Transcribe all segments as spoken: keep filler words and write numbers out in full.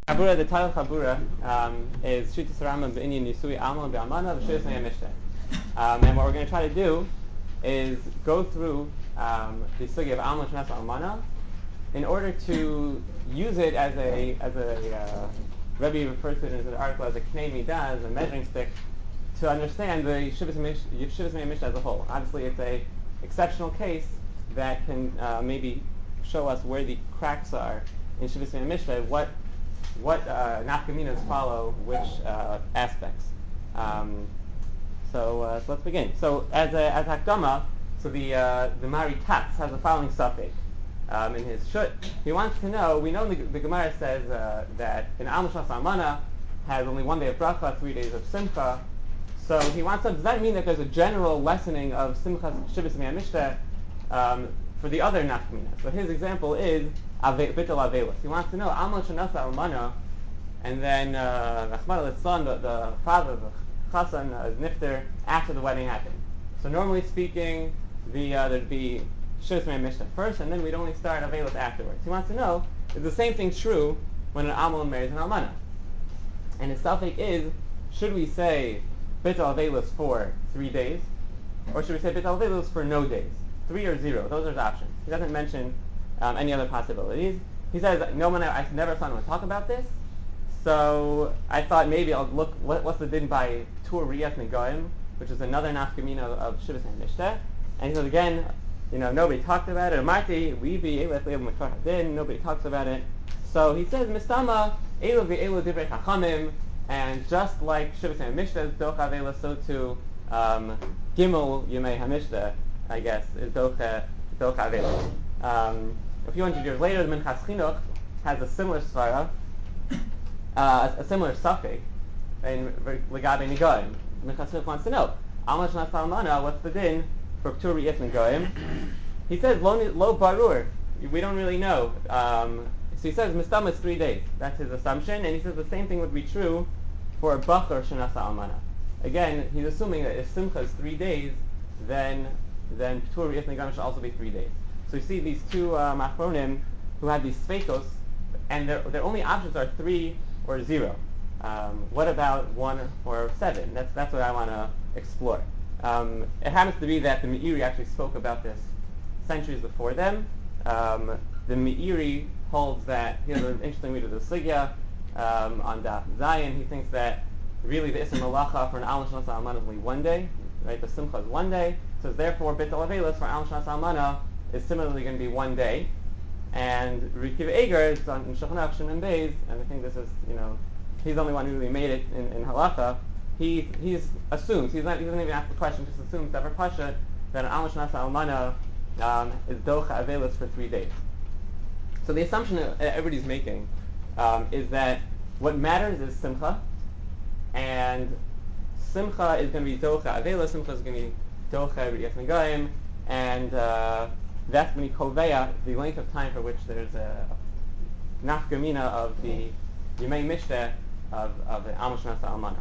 Chabura, the title Chabura um, is Shita Sarama B'Inyan Yisui Alma B'Amana V'Shir Snei Mishneh. Um, and what we're going to try to do is go through um, the sugi of Alma Shnas Almana in order to use it as a as a uh, Rebbe refers to it in his article as a knei midah, as a measuring stick, to understand the Shivas Mei Mishnah as a whole. Obviously, it's a exceptional case that can uh, maybe show us where the cracks are in Shivas Mei Mishnah, what what uh, nafkaminas follow which uh, aspects. Um, so, uh, so let's begin. So as a, as hakdama, so the uh, the Mari Katz has the following suffix um, in his shut. He wants to know. We know the, the Gemara says uh, that an Al Mishnas Amana has only one day of bracha, three days of simcha. So he wants to know, does that mean that there's a general lessening of simcha shivas miyamishta um, for the other nafkaminas? So his example is ave, bitul avelos. He wants to know Alma Shanasa Almana, and then Rachmana uh, son, the, the father, the Chassan, uh, is nifter after the wedding happened. So normally speaking, the uh, there'd be shivas miyamishta first, and then we'd only start avelos afterwards. He wants to know, is the same thing true when an Amal marries an Almana? And his suffix is, should we say bitul avelos for three days, or should we say bitul avelos for no days, three or zero? Those are his options. He doesn't mention um, any other possibilities. He says, no one, I never saw anyone talk about this, so I thought maybe I'll look, what, what's the din by Tur Riyas Negoim, which is another nafkamina of, of Shivas and Mishteh. And he says again, you know, nobody talked about it. Amarti, we be din, nobody talks about it. So he says, Mistama, Elu v'elu divrei chachamim, and just like Shivas and Mishteh is Doch Avela, so too um, Gimel Yemei HaMishteh, I guess, is Doch Doch Avela. Um, a few hundred years later, the Minchas Chinuch has a similar svara, uh, a, a similar suffix in Legabe Negoim. Minchas Chinuch wants to know, Alma Shnas Almana, what's the din for Ptur Riyas Negoim? He says, Lo, lo barur, we don't really know. Um, so he says, Mistama is three days. That's his assumption, and he says the same thing would be true for a Bachar Shanasa Almana. Again, he's assuming that if Simcha is three days, then then Ptur Riyas Negoim should also be three days. So you see these two um, Achronim who have these Sveikos, and their, their only options are three or zero. Um, what about one or seven? That's that's what I want to explore. Um, it happens to be that the Meiri actually spoke about this centuries before them. Um, the Meiri holds that, here's an interesting read of the Sugya um, on Daf Zion. He thinks that really the Ism Malacha for an Al Shnas Almana is only one day, right? The Simcha is one day. So therefore, Bitul Avelos for Al Shnas Almana is similarly going to be one day. And Rikiv Eger is on Shulchan Aruch Shimon Beis, and I think this is, you know, he's the only one who really made it in, in Halacha. He he's assumes, he's not, he doesn't even ask the question, just assumes Sefer Pasha that an Al Shnas Almana um, is Docha Avelos for three days. So the assumption that everybody's making um, is that what matters is Simcha, and Simcha is going to be Docha Avelos, Simcha is going to be Docha Riyas Negoim, and uh, that's going to be Koveya, the length of time for which there's a nafkamina of the Yemei Mishteh of, of the Al Shnas Almana.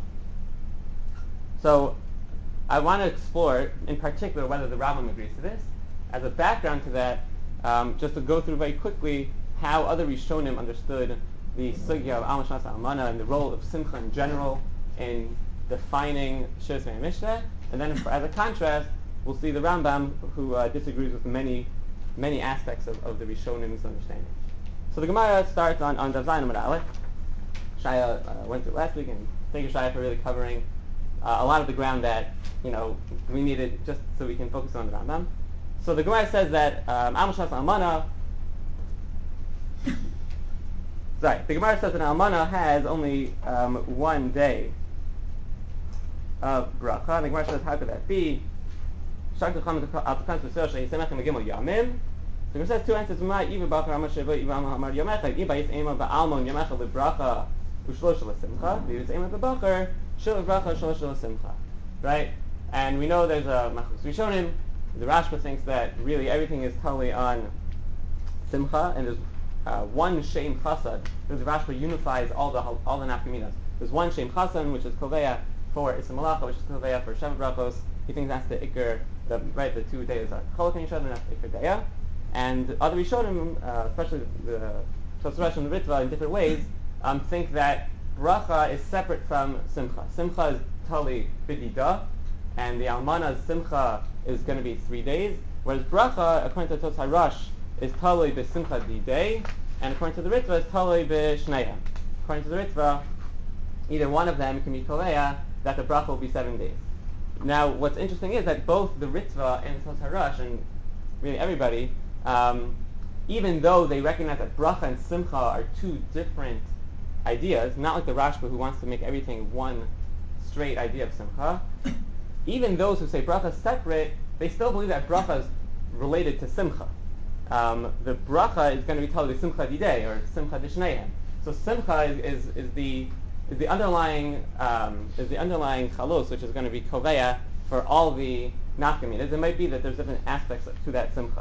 So I want to explore, in particular, whether the Rambam agrees to this. As a background to that, um, just to go through very quickly how other Rishonim understood the sugya of Al Shnas Almana and the role of Simcha in general in defining Shivas Mei Mishteh, and then for, as a contrast, we'll see the Rambam, who uh, disagrees with many many aspects of, of the Rishonim's understanding. So the Gemara starts on on Daf Zayin Amud Aleph. Shaya uh, went through last week, and thank you, Shaya, for really covering uh, a lot of the ground that you know we needed just so we can focus on the Rambam. So the Gemara says that um, Al Shnas Almana. Sorry, the Gemara says that Almana has only um, one day of bracha. And the Gemara says, how could that be? The Gemara says two answers. My Iva Bachar Amar Sheva Iva Amar Yomecha Iba Yis Ema Ba'almon Yomecha LeBracha Ushlosh LeSimcha Yis Ema Ba'Bachar Shel Bracha Shlosh LeSimcha. Right, and we know there's a Machlokes Rishonim. The Rashba thinks that really everything is totally on Simcha, and there's uh, one Shem Chasad. Because the Rashba unifies all the all the nafkaminas. There's one Shem Chasad, which is Koveya for Ism Malacha, which is Koveya for Sheva Brachos. He thinks that's the Iker, the, right, the two days are Cholok in each other, and that's Iker Deya. And other Rishonim, uh, especially the Tosfos and the Ritva, in different ways, um, think that bracha is separate from simcha. Simcha is totally bidida, and the almana's simcha is going to be three days, whereas bracha, according to Tos HaRosh, is totally b'simcha di day, and according to the Ritva, is totally b'shneihem. According to the Ritva, either one of them can be koveya that the bracha will be seven days. Now, what's interesting is that both the Ritva and Tos HaRosh, and really everybody, um, even though they recognize that bracha and simcha are two different ideas, not like the Rashba who wants to make everything one straight idea of simcha, even those who say bracha is separate, they still believe that bracha is related to simcha. Um, the bracha is going to be totally simcha didei or simcha dishneihem. So simcha is, is, is the is the underlying um, is the underlying chalos, which is going to be koveya for all the nafkaminas. It might be that there's different aspects to that simcha.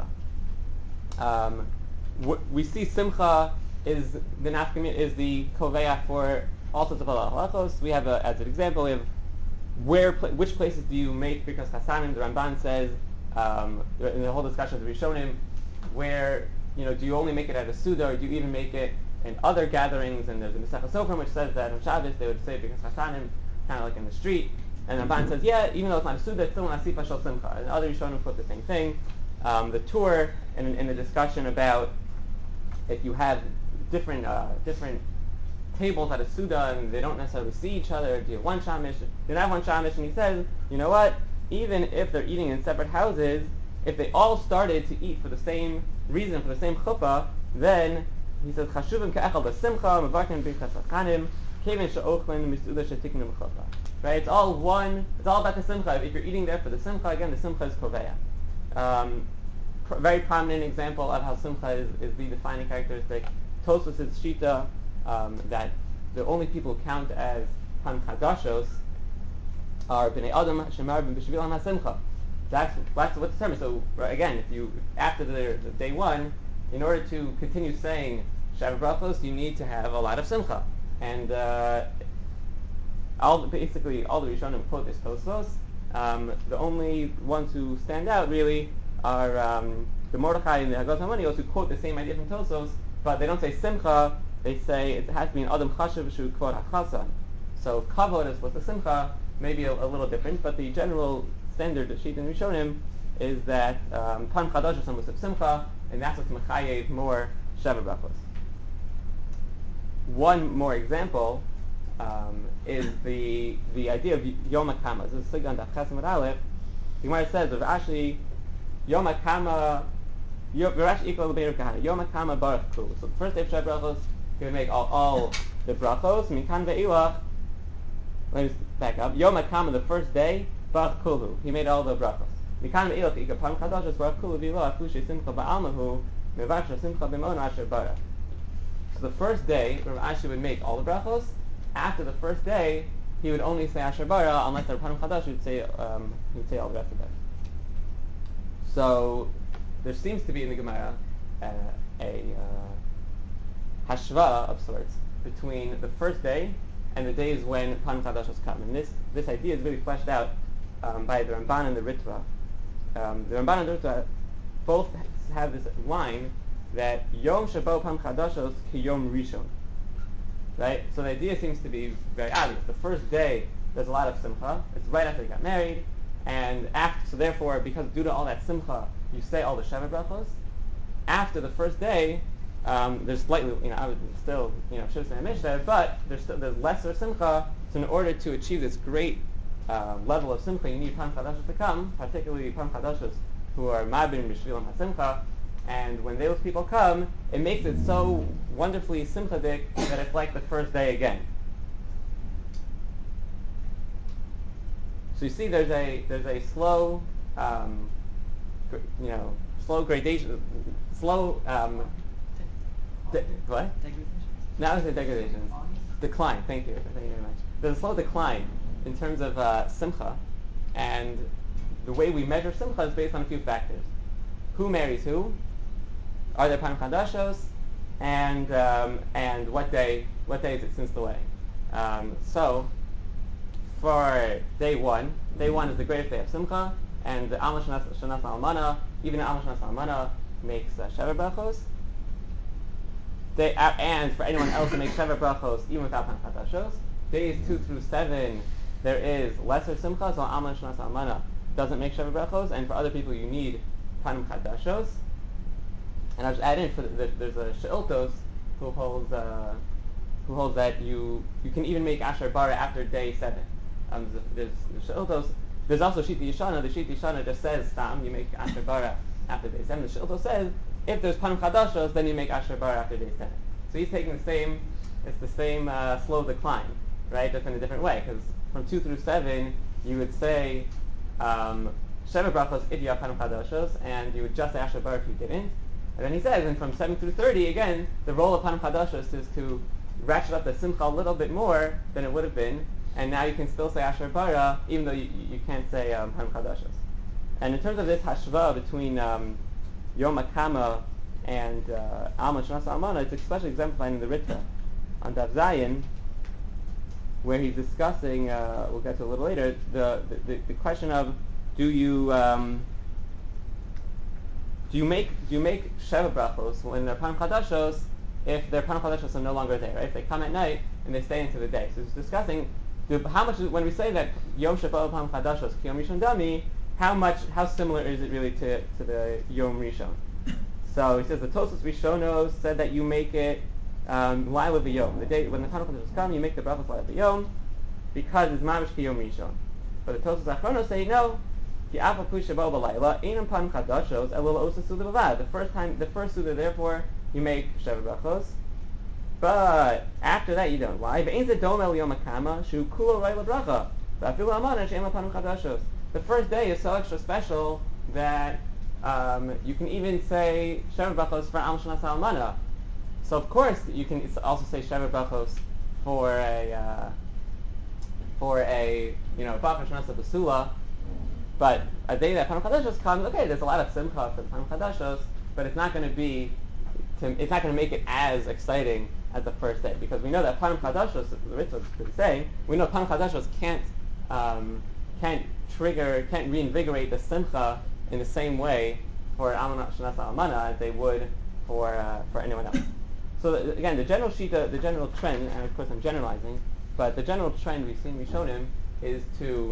Um, w- we see simcha is the nafkamin is the koveya for all sorts of halachos. We have a, as an example, we have where pl- which places do you make because Chasanim, the Ramban says um, in the whole discussion of the Rishonim, where you know do you only make it at a Suda or do you even make it in other gatherings? And there's a Masechah Sofrim which says that on Shabbos they would say because Chasanim, kind of like in the street. And Ramban says, yeah, even though it's not a Suda, it's still an Asifa Shel Simcha. And other Rishonim put the same thing. Um, the tour in, in the discussion about if you have different uh, different tables at a Suda and they don't necessarily see each other, do you have one shamish, do you not have one shamish? And he says, you know what, even if they're eating in separate houses, if they all started to eat for the same reason, for the same chuppah, then he says, chashuvim ka'echal b'simcha, mevarkim b'chas hachanim, kevin she'ochlin misuda she'tiknu b'chuppah. Right, it's all one, it's all about the simcha. If you're eating there for the simcha, again, the simcha is koveya. Um, pr- very prominent example of how simcha is, is the defining characteristic. Tosfos is shita, um, that the only people who count as pan chadashos are bnei adam shemar ben b'shvilam hasimcha. That's that's what's the term. So right, again, if you after the, the day one, in order to continue saying Shabbat brachos, you need to have a lot of simcha. And uh, all basically all the Rishonim quote this Tosfos. Um, the only ones who stand out really are um, the Mordechai and the Hagot HaManios who quote the same idea from Tosfos, but they don't say simcha. They say it has to be an adam chashav shu kvod hachasa. So kavod is what's the simcha, maybe a, a little different, but the general standard that Shita and Rishonim is that um, pan chadash is musaf simcha, and that's what's mechayev more sheva brachos. One more example um, is the the idea of Yom HaKama. This is Sigan Daf Chesed Aleph. The Gemara says of Rashi, Yom HaKama, Rashi equal Be'er Kahana. Yom HaKama Baruch Kulu. So the first day of Sheva brachos, he would make all, all the brachos. Mikan ve'ilach. Let me just back up. Yom HaKama, the first day, Baruch Kulu. He made all the brachos. Mikan ve'ilach ika pan chadash Baruch Kulu v'ilach lushe simcha ba'almahu mevash simcha b'mon asher baruch. So the first day, Rav Ashi would make all the brachos. After the first day, he would only say Asher Bara, unless the Rav Chadash would say um, he would say all the rest of it. So there seems to be in the Gemara uh, a uh, hashva of sorts between the first day and the days when Pan Chadashos come. And this this idea is really fleshed out um, by the Ramban and the Ritva. Um, the Ramban and the Ritva both have this line that Yom Shabo Pan Chadashos Ki Yom Rishon. Right? So the idea seems to be very obvious. The first day, there's a lot of simcha. It's right after they got married. And after, so therefore, because due to all that simcha, you say all the Sheva brachos. After the first day, um, there's slightly, you know, I would still, you know, Shivs and Mishnah, but there's still, there's lesser simcha. So in order to achieve this great uh, level of simcha, you need Pan Chadashos to come, particularly Pan Chadashos who are Mabin B'Shvilam HaSimcha. And when those people come, it makes it so wonderfully simchadik that it's like the first day again. So you see, there's a there's a slow, um, gr- you know, slow gradation, slow um, de- what? Degradation. Not a degradation, decline. Thank you, thank you very much. There's a slow decline in terms of uh, simcha, and the way we measure simcha is based on a few factors: who marries who. Are there Pan Chadashos? And um, and what day what day is it since the wedding? Um, so for day one, day one is the greatest day of Simcha, and the Alma Shanas Almana, even the Alma Shanas Almana makes uh, Sheva brachos. day, uh, and for anyone else to make Sheva Brachos even without Panim Chadashos. Days two through seven, there is lesser Simcha, so Alman Shnas Almana doesn't make Sheva Brachos, and for other people you need Panim Chadashos. And I'll just add in, for the, the, there's a She'iltos who holds uh, who holds that you you can even make Asher Bara after day seven. Um, there's, there's She'iltos. There's also Shiti Yishana. The Shiti Yishana just says Stam, you make Asher Bara after day seven. The She'iltos says if there's Panim Chadashos, then you make Asher Bara after day seven. So he's taking the same, it's the same uh, slow decline, right? Just in a different way, because from two through seven, you would say um, Sheva Brachos if you have Panim Chadashos, and you would just say Asher Bara if you didn't. And then he says, and from seven through thirty, again, the role of Panim Chadashos is to ratchet up the Simcha a little bit more than it would have been, and now you can still say Asher Bara, even though you, you can't say um, Panim Chadashos. And in terms of this hashva between um, Yom HaKama and uh, Alman Shnas Almana, it's especially exemplified in the Ritva on Daf Zayin, where he's discussing, uh, we'll get to a little later, the, the, the question of do you um, do you make do you make Sheva Brachos when they're Panim Chadashos if their Panim Chadashos are no longer there, right? If they come at night and they stay into the day. So he's discussing do, how much, when we say that Yom Shefa'o Panim Chadashos Ki Yom Rishon Dami, how much, how similar is it really to, to the Yom Rishon? So he says the Tosfos Rishonos said that you make it um, Laila V'Yom. The day when the Panim Chadashos come, you make the Brachos Laila V'Yom because it's Mamish Ki Yom Rishon. But the Tosfos Achronos say no. Ki Af Apu Sheba'o B'Laila Einam Panim Chadashos Elul Osa Suda B'Vad. The first time, the first Suda, therefore, you make Sheva Brachos. But after that, you don't. Why? V'Ein Zeh Dom El Yom HaKama Shu Kulo Laila Bracha. V'Afilu Amana She'en La Panim Chadashos. The first day is so extra special that um, you can even say Sheva Brachos for Al Shnas Almana. So of course you can also say Sheva Brachos for a uh, for a you know Bachar Shnas Basula. But a day that Panim Chadashos comes, okay, there's a lot of simcha for the Panim Chadashos, but it's not going to be, to, it's not going to make it as exciting as the first day, because we know that Panim Chadashos, the Ritva is saying, we know Panim Chadashos can't um, can't trigger, can't reinvigorate the simcha in the same way for Alman Shnas Almana as they would for uh, for anyone else. So the, again, the general shita, the general trend, and of course I'm generalizing, but the general trend we've seen Rishonim is to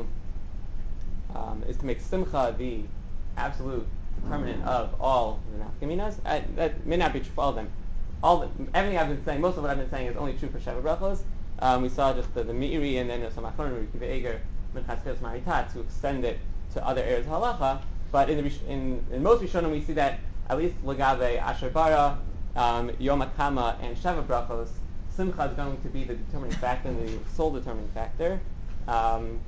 um, is to make simcha the absolute determinant of all the nafkaminas. Uh, that may not be true for all of them. All the, everything I've been saying, most of what I've been saying is only true for Sheva Brachos. Um, we saw just the, the Meiri and then some Achronim, Rikiva Eger, Minchas Chilus Maritat, to extend it to other areas of halacha. But in, the, in, in most Rishonim, we see that at least Lagave, Asher Bara, um, Yom HaKama, and Sheva Brachos, Simcha is going to be the determining factor, the sole determining factor. Um,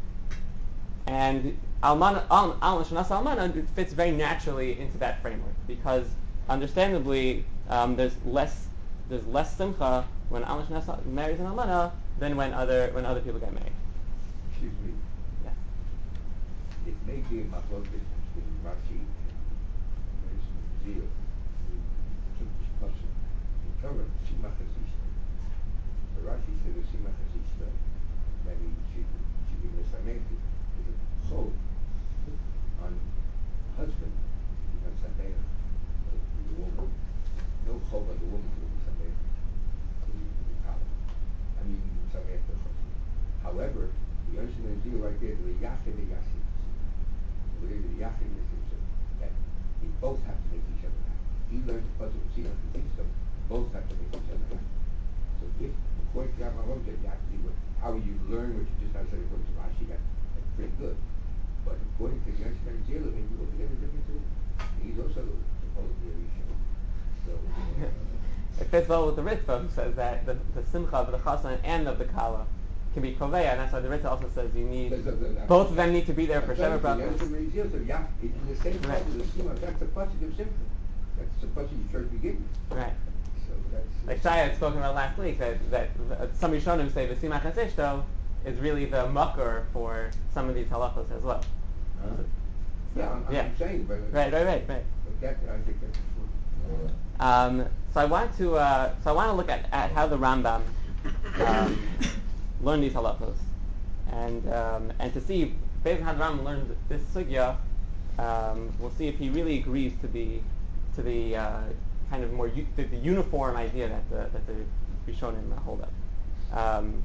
and Alman Shnas Almana fits very naturally into that framework because, understandably, um, there's less there's less simcha when Alman Shnas marries an Almana than when other when other people get married. Excuse me. Yes. It may be a machlokes between Rashi and Reis Zil. The simplest question in Torah, Simach Hasishta. The Rashi says the Simach Hasishta that he should should be Mesameti. There's a chol on the husband to be Mesameti to the woman. No chol on the woman to be Mesameti to the cow. I mean Mesameti the husband. However, the understand the deal right there, the Yachid and Yashid. Whatever the Yachid is, that they both have to make each other happy. He learns the puzzle to see how to teach them, both have to make each other happy. So if, according to Rabbi Roja, you have to do what, how you learn what you just now said according to Rashi, that, that's pretty good. But according to the understanding Zila, maybe altogether different too. He's also supposedly a Rishon. So, uh, it fits well with the Ritva, who says that the, the simcha of the chassan and of the kala can be koveya, and that's why the Ritva also says you need, so, so, so, both of them need to be there for Sheva Brachos. Brachos. So, yeah, it's in the same Right. place as the Simcha. That's the pasuk of Simcha. That's the pasuk you church begins. Right. So that's Like Shai had spoken about last week, that, that uh, some Rishonim say the Simach HaSishto is really the makor for some of these halachos as well. Huh? So, Yeah, I'm, yeah. I'm saying, but Right, right, right, right. But that I think that's important. Um, so I want to uh, so I want to look at, at how the Rambam um, learned these halachos, and um, and to see based on how the Rambam learned this sugya, um, we'll see if he really agrees to the to the uh, kind of more u- the, the uniform idea that the that the Rishonim uh, hold up. Um,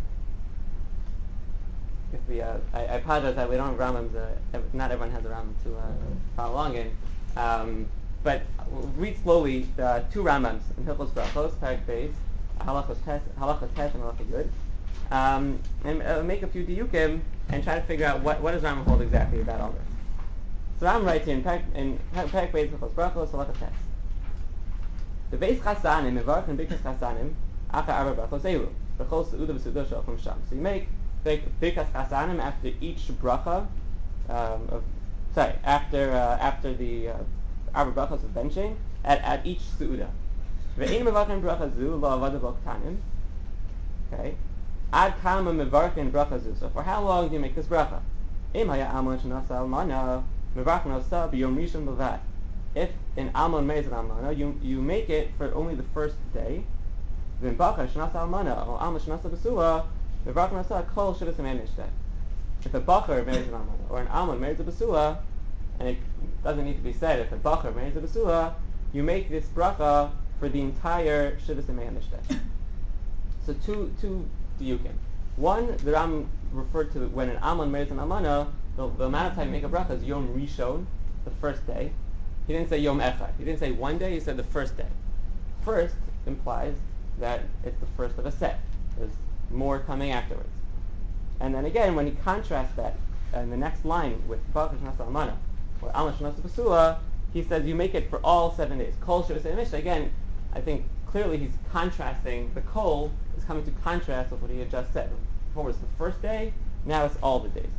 if we, uh, I, I apologize that we don't have Rambams. Uh, ev- not everyone has a Rambam to uh, follow along in. Um, but we'll read slowly the two Rambams in Hilchos Brachos, Perek Beis, Halachos Tes, Halachos Tes, and Halachos Yud, um, and uh, make a few diukim and try to figure out what what does Rambam hold exactly about all this. So Rambam writes here in Perek in Perek Beis, Hilchos Brachos, Halachos Tes. The Beis Chasanim, Mevarch and Birkas Chasanim, Acha Arba Brachos Elu, Bechol Seuda V'Seuda Shalchum Sham. So you make Birkas Chasanim after each bracha, um, of, sorry, after uh, after the uh, Arba Brachos of benching, at, at each Seuda. Ve'ein Mevarch Bracha Zu, Lo Avada Bo Ktanim. Okay. Ad Kama Mevarch Bracha Zu. So for how long do you make this bracha? Im Haya Amon Shnasa Almana, Mevarch Nasa B'Yom Rishon B'Vad. If in Almon Meiz and Almana, you you make it for only the first day. Then Bacha Shnasa Almana or Alma Shnasa Basula, Mevarch Nasa Kol Shivas Yemei Mishteh. If a Bacher marries an Almana or an Almon marries a Basula, and it doesn't need to be said, if a Bacher marries a Basula, you make this bracha for the entire Shivas Yemei Mishteh. So two two diukim. One, the Ram referred to when an Almon marries an Almana, the, the amount of time you make a bracha is Yom Rishon, the first day. He didn't say Yom Echad. He didn't say one day, he said the first day. First implies that it's the first of a set. There's more coming afterwards. And then again, when he contrasts that in the next line with Baruch Shnas Almana, or Alma Shnas Basula, he says you make it for all seven days. Kol Shivas Mishnah. Again, I think clearly he's contrasting, the Kol is coming to contrast with what he had just said. Before it was the first day, now it's all the days.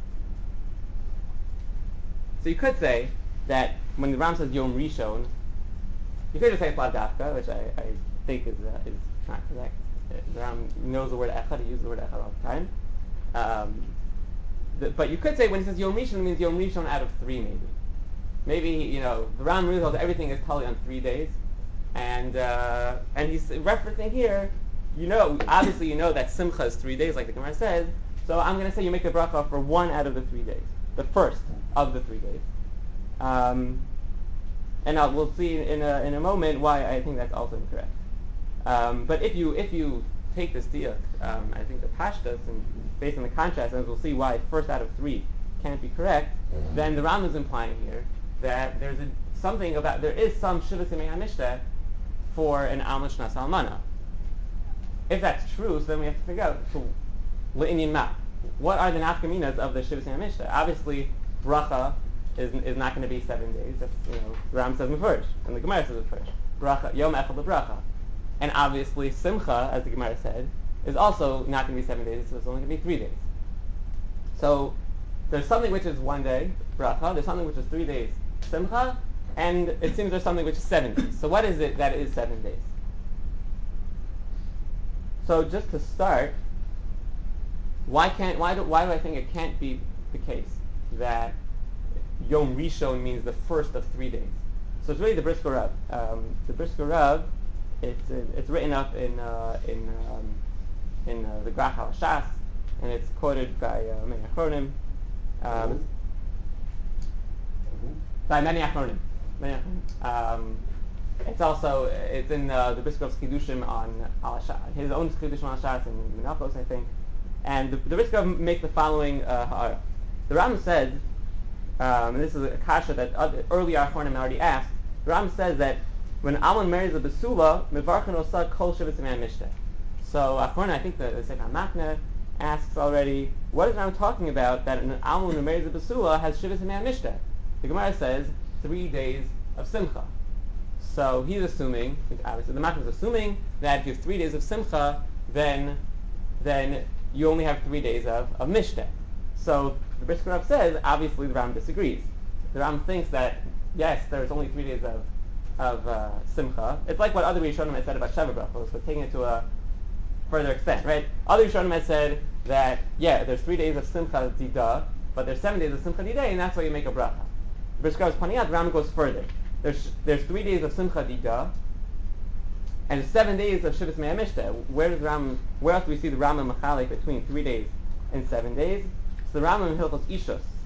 So you could say that when the Ram says Yom Rishon, you could just say it's Lav Dafka, which I, I think is uh, is not correct. The Ram knows the word Echad, he uses the word Echad all the time. Um, the, but you could say when he says Yom Rishon, it means Yom Rishon out of three, maybe. Maybe, you know, the Ram really holds everything is totally on three days. And uh, and he's referencing here, you know, obviously you know that Simcha is three days, like the Gemara says, so I'm going to say you make a bracha for one out of the three days, the first of the three days. Um, and I'll, we'll see in a, in a moment why I think that's also incorrect. Um, but if you if you take this diuk, um, I think the pashtas, and based on the contrast, and we'll see why first out of three can't be correct, then the Ram is implying here that there's a, something about, there is some Shivas Yemei HaMishteh for an Alma Shnas Almana. If that's true, so then we have to figure out, so, Le'inyin Ma, what are the nafkaminas of the Shivas Yemei HaMishteh? Obviously, bracha is is not going to be seven days. That's, you know, the Ram says Mefurish, and the Gemara says Mefurish. Bracha, Yom Echad LeBracha. And obviously, Simcha, as the Gemara said, is also not going to be seven days, so it's only going to be three days. So, there's something which is one day, Bracha, there's something which is three days, Simcha, and it seems there's something which is seven days. So what is it that is seven days? So just to start, why can't why do why do I think it can't be the case that Yom Rishon means the first of three days? So it's really the Brisker Rav. Um, the Brisker Rav, it's uh, it's written up in uh, in um, in uh, the Grach HaLashas, and it's quoted by uh, many Achronim. Um, by many Achronim. Many Achronim. Um, it's also it's in uh, the Brisker Rav's Kiddushim on Al-Ashas, his own Kiddushim on Al-Ashas in Menachos, I think. And the, the Brisker Rav make the following uh, ha'ara. The Ram says, um, and this is a kasha that other, earlier Achronim already asked. The Ram says that when Almon marries a Basula, Mevarchin Osa Kol Shivas Yemei Mishteh. So Achronim, I think the, the Sefer Machne asks already, what is Ram talking about that an Almon who marries a Basula has Shivas Yemei Mishteh? The Gemara says three days of Simcha. So he's assuming, obviously the Machne is assuming that if you have three days of Simcha, then then you only have three days of, of Mishteh. So the Brisker Rav says, obviously the Ram disagrees. The Ram thinks that, yes, there's only three days of of uh, Simcha. It's like what other Rishonim had said about Sheva Brachos, but taking it to a further extent, right? Other Rishonim had said that, yeah, there's three days of Simcha Dida, but there's seven days of Simcha Dida, and that's why you make a bracha. The Brisker Rav is pointing out, the Ram goes further. There's there's three days of Simcha Dida, and seven days of Shivas Mei HaMishteh. Where does Ram? Where else do we see the Rambam Machalik between three days and seven days? So the Rambam in Hilchos Ishus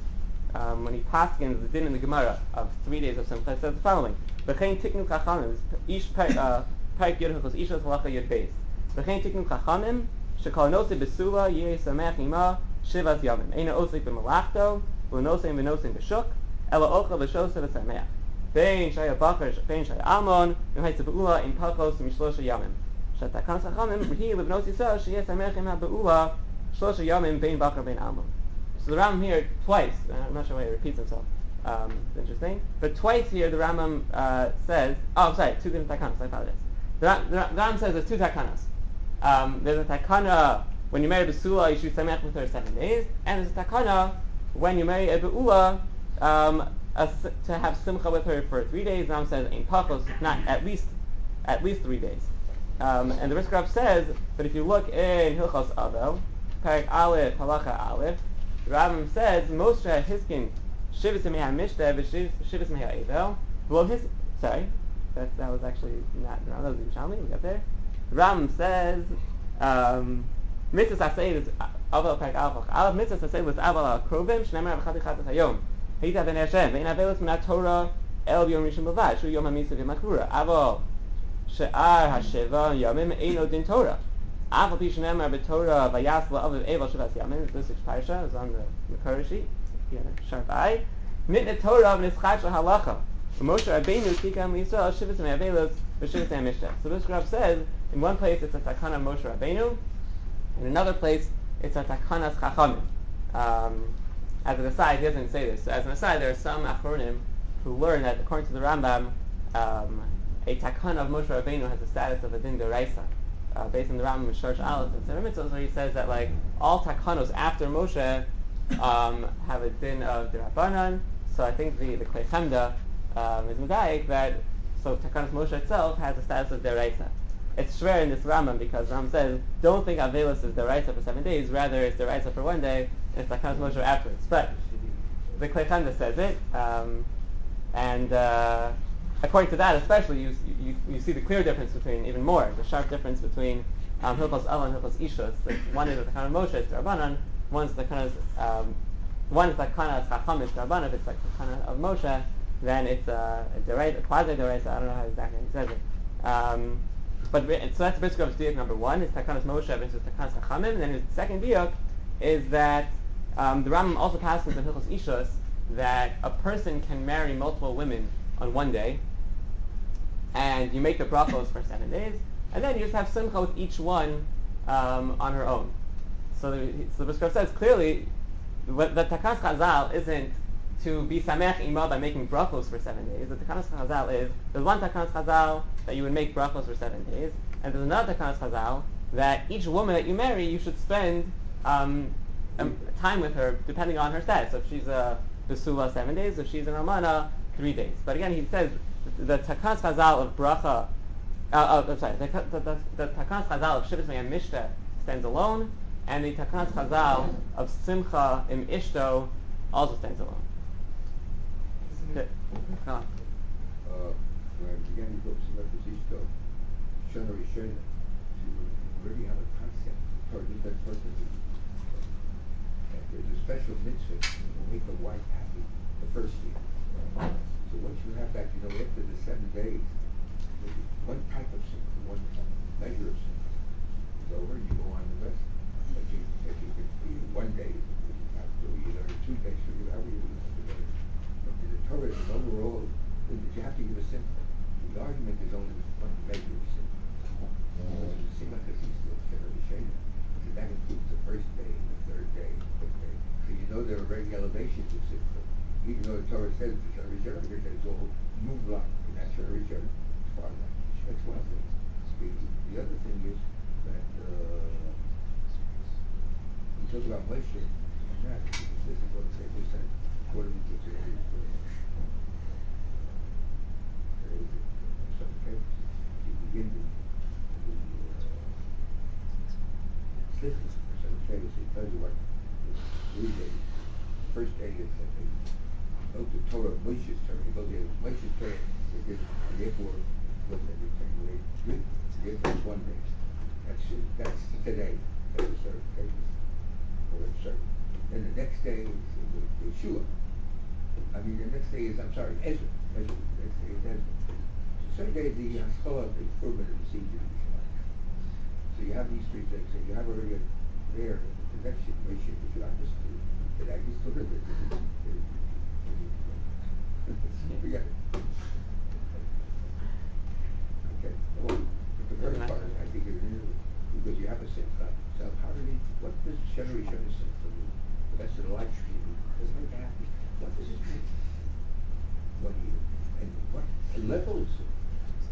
um, when he paskins the din in the Gemara of three days of Simcha, it says the following: V'chein tiknu chachamim, ish perik yud hilchos ishos halacha yud beis. V'chein tiknu chachamim, shekol nosei besula yirei samech ima shivas yamim. Eina osik b'malachto, v'nosei v'nosei b'shuk, ela ocha v'shosei v'samech. Bein shaya bakar, bein shaya amon, v'haitze be'ula in pachos mishlosha yamim. Shetakanas chachamim, v'hi l'bnos yisrael sheyeh samech ima be'ula shlosha yamim bein bakar bein amon. So the Rambam here twice, uh, I'm not sure why he repeats himself, um, it's interesting, but twice here the Rambam uh, says, oh I'm sorry, two different takanas, I apologize. The, Ra- the, Ra- the Rambam says there's two takanas. Um, there's a takana when you marry a Besula, you should samech with her seven days, and there's a takana when you marry a Be'ula, um, a, to have simcha with her for three days. The Rambam says, in pachos, not at least, at least three days. Um, and the Brisker Rab says that if you look in Hilchos Avel, Parak Aleph, Halacha Aleph, the Rambam says Moshe Hiskin Shivas Meha Mishteh Shivas Meha Evel. Below his, sorry, that that was actually not the Rambam. That was the Yerushalmi. We got there. The Rambam says um, Mitzvah Asay is Aval Parak Aleph Aleph. Mitzvah Asay was Aval Al Krovim Shneimar V'Chati Chatas Hayom. Heita Ben Hashem Ve'in Avelos Minat Torah El Yom Rishon Bavad Shu Yom HaMisa V'Machura Aval She'ar HaSheva Yomim Eino Din Torah. Aval Pi Shneimar B'Torah Vayas La'aviv Eval Shavas Yamim. This is Parsha. Is on the Makar sheet. You got a sharp eye. Mitne Torah V'Nischach Halacha. Moshe Rabbeinu Tikam L'Yisrael Shivas Me'avelos V'Shivas Me'amishteh. So this Rav says in one place it's a takana of Moshe Rabbeinu, in another place it's a takanas Chachamim. Um, as an aside, he doesn't say this. So as an aside, there are some Achronim who learn that according to the Rambam, um, a takana of Moshe Rabbeinu has the status of a din deraisa. Uh, based on the Rambam in Shorsh Aleph and Sefer Mitzvos, where he says that like all takanos after Moshe um, have a din of derabanan. So I think the the Klei Chemda um, is medayik that so takanos Moshe itself has the status of deraisa. It's shver in this Rambam because Rambam says don't think Avelos is deraisa for seven days, rather it's deraisa for one day. And it's takanos Moshe afterwards. But the Klei Chemda says it, um, and. Uh, According to that, especially, you, you you see the clear difference between, even more, the sharp difference between um, Hilchos Ela and Hilchos Ishus. That one is the kind of Moshe, it's Rabbanan. One is the kind of um, one is the kind of Chacham, it's Rabbanan. If it's like the kind of Moshe, then it's a, a dereit, a quasi dereit. I don't know how exactly he says it. Um, but so that's the Brisker of diuk number one. It's Takanas Moshe versus Takanas Chachamim. And then his second diuk is that um, the Rambam also passes in Hilchos Ishus that a person can marry multiple women on one day, and you make the brachos for seven days, and then you just have simcha with each one um, on her own. So the, so the Brisker says clearly what the Takanas Chazal isn't to be samech ima by making brachos for seven days. The Takanas Chazal is there's one Takanas Chazal that you would make brachos for seven days, and there's another Takanas Chazal that each woman that you marry you should spend um, um, time with her depending on her status. So if she's a Besula seven days, if she's a Ramana three days. But again, he says the, the Takanas Chazal of bracha. Uh, oh, I'm sorry. The, the, the, the Takanas Chazal of Shivas Me'am Mishteh stands alone, and the Takanas Chazal of Simcha Im Ishto also stands alone. Okay. Come on. Uh, when I began to go to Simcha Ishto, Shana Rishona, you already have a concept. Or just that person. And there's a special mitzvah to make a wife happy the first year. So once you have that, you know, after the seven days, one type of simcha, one measure of simcha is over, you go on the rest. If you, if you could be one day, if you have to, you know, two days, for you, however you do it. But the Torah is an overall thing that you have to give a simcha. The argument is only one measure of simcha. Because the simcha consists of Shana Rishona. So that includes the first day, the third day, the fifth day. So you know there are already elevations of simcha. Even though the Torah says it's Shana Rishona, because it's all muvlak in that Shana Rishona. It's part of that. That's one thing. The, the other thing is that uh, you talk about Moshe and that. This is what they just said. What do we consider is uh, there is a, some case. You begin the the Slichus for some case. It tells you what the three days. The first day is that they go to Torah, Moshe's Torah. They go there with Moshe's Torah. They did, and therefore, when they return, they good. Therefore, it's one day. That's it. That's today. That's a certain case. Or it's certain. Then the next day is, is Yeshua. I mean, the next day is, I'm sorry, Ezra. Ezra. The next day is Ezra. So Sunday is the Haskalah, the Furman of the Siege of Yerushalayim. So you have these three things, and you have already a, there the next situation, which you understood, that I just took it. Forget it. Okay. Well, but the first part, I think, is new, because you have a simcha. So how do they? What does Shemari Shemari simcha mean? The rest of the life stream doesn't make it happy. What does it mean? One year, and what level is it?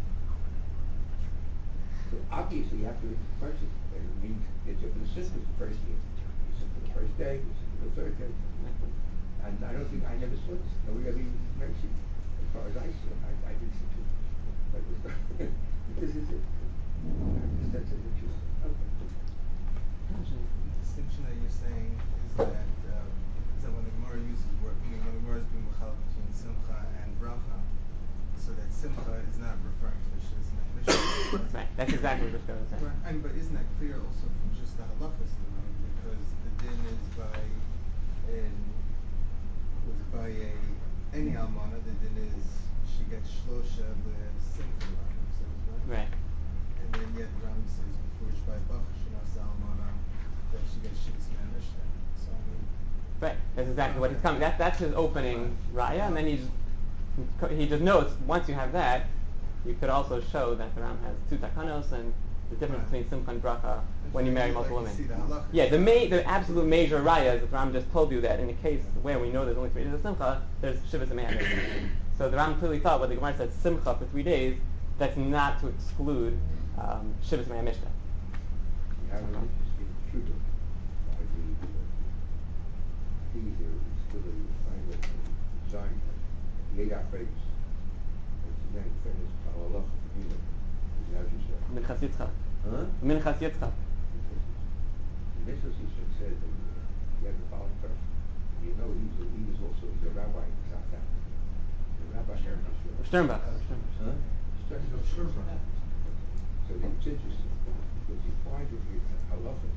So obviously you have to read the question, and it means it's a consistent the first year. It's for the first day, it's for the third day. And I don't think, I never saw this. Nobody ever even mentioned, as far as I saw, I, I didn't see too much. But it was, this is it. I just, that's an interesting, okay. The distinction that you're saying is that um, is that when the Gemara uses word, meaning when the Gemara is being mechal between simcha and bracha, so that simcha is not referring to the shis and mishnah. Right, that's exactly what Rishka was saying. Right. And but isn't that clear also from just the halachas alone? Because the din is by in was by a any almana. The din is she gets shlosha b'simcha Ram says right. Right. And then yet Ram says before by bachashinas almana that she gets shivas me'amishta. So I mean. Right, that's exactly what he's coming. That, that's his opening raya, and then he's, he just notes, once you have that, you could also show that the Ram has two takanos, and the difference Right. between simcha and bracha when you marry multiple Like women. you see the halachas. Yeah, the ma- the absolute major raya is that the Ram just told you that in a case where we know there's only three days of simcha, there's shivas and me'amishta. So the Ram clearly thought when the Gemara said simcha for three days, that's not to exclude um, shivas and me'amishta. You have an interesting shubha by the, uh, Caesar is still a kind of a design, the eight operates. It's a name, famous Palalach from England. Is that what you said? Minchas Yitzchak. Huh? Minchas Yitzchak. The Minchas Yitzchak said that he had the following question. You know, he was, a, he was also he's a rabbi in South Africa. The rabbi Sternbach. Sternbach. Huh? Sternbach. Sternbach. So it's interesting because you find it in halachas.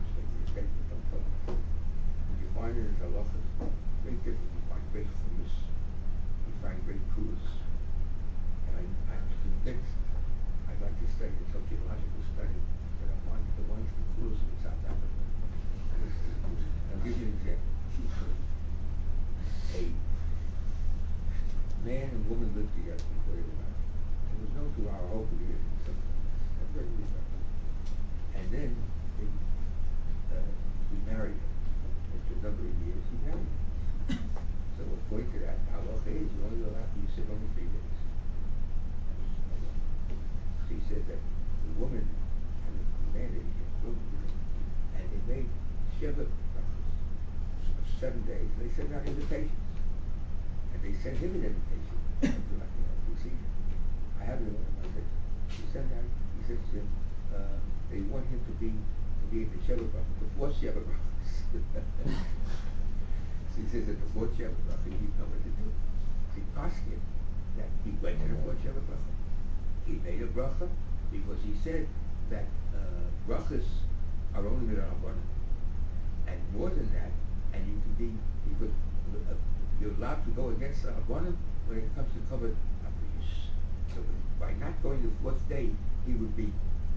When you find it in halachas, very different. You find great chumas, you find great kulas, and I, I'm convinced I'd like to study a sociological study, but I'll find the ones the kulas in South Africa. I'll give you an example. A man and woman lived together before they were married. It was known to our whole community. They're very respectful. And then they, uh, he married her. After a number of years, he married her. So according to that, halacha is you only allowed to sit only three days. So he said that the woman and the man, they became woman, and they made sheva brachos of seven days. And they sent out invitations, and they sent him an invitation. Like, you know, you see, I have it in one of my books. He sent out. He says to him, uh, they want him to be to be at the sheva brachos, the fourth sheva brachos. So he says that the fourth sheva bracha, he didn't know what to do. So he asked him that he went to the fourth sheva bracha. He made a bracha because he said that uh, brachas are only made on one, and more than that, and you can be because uh, you're allowed to go against the Rabbanim when it comes to covered abrius. So by not going the fourth day, he would be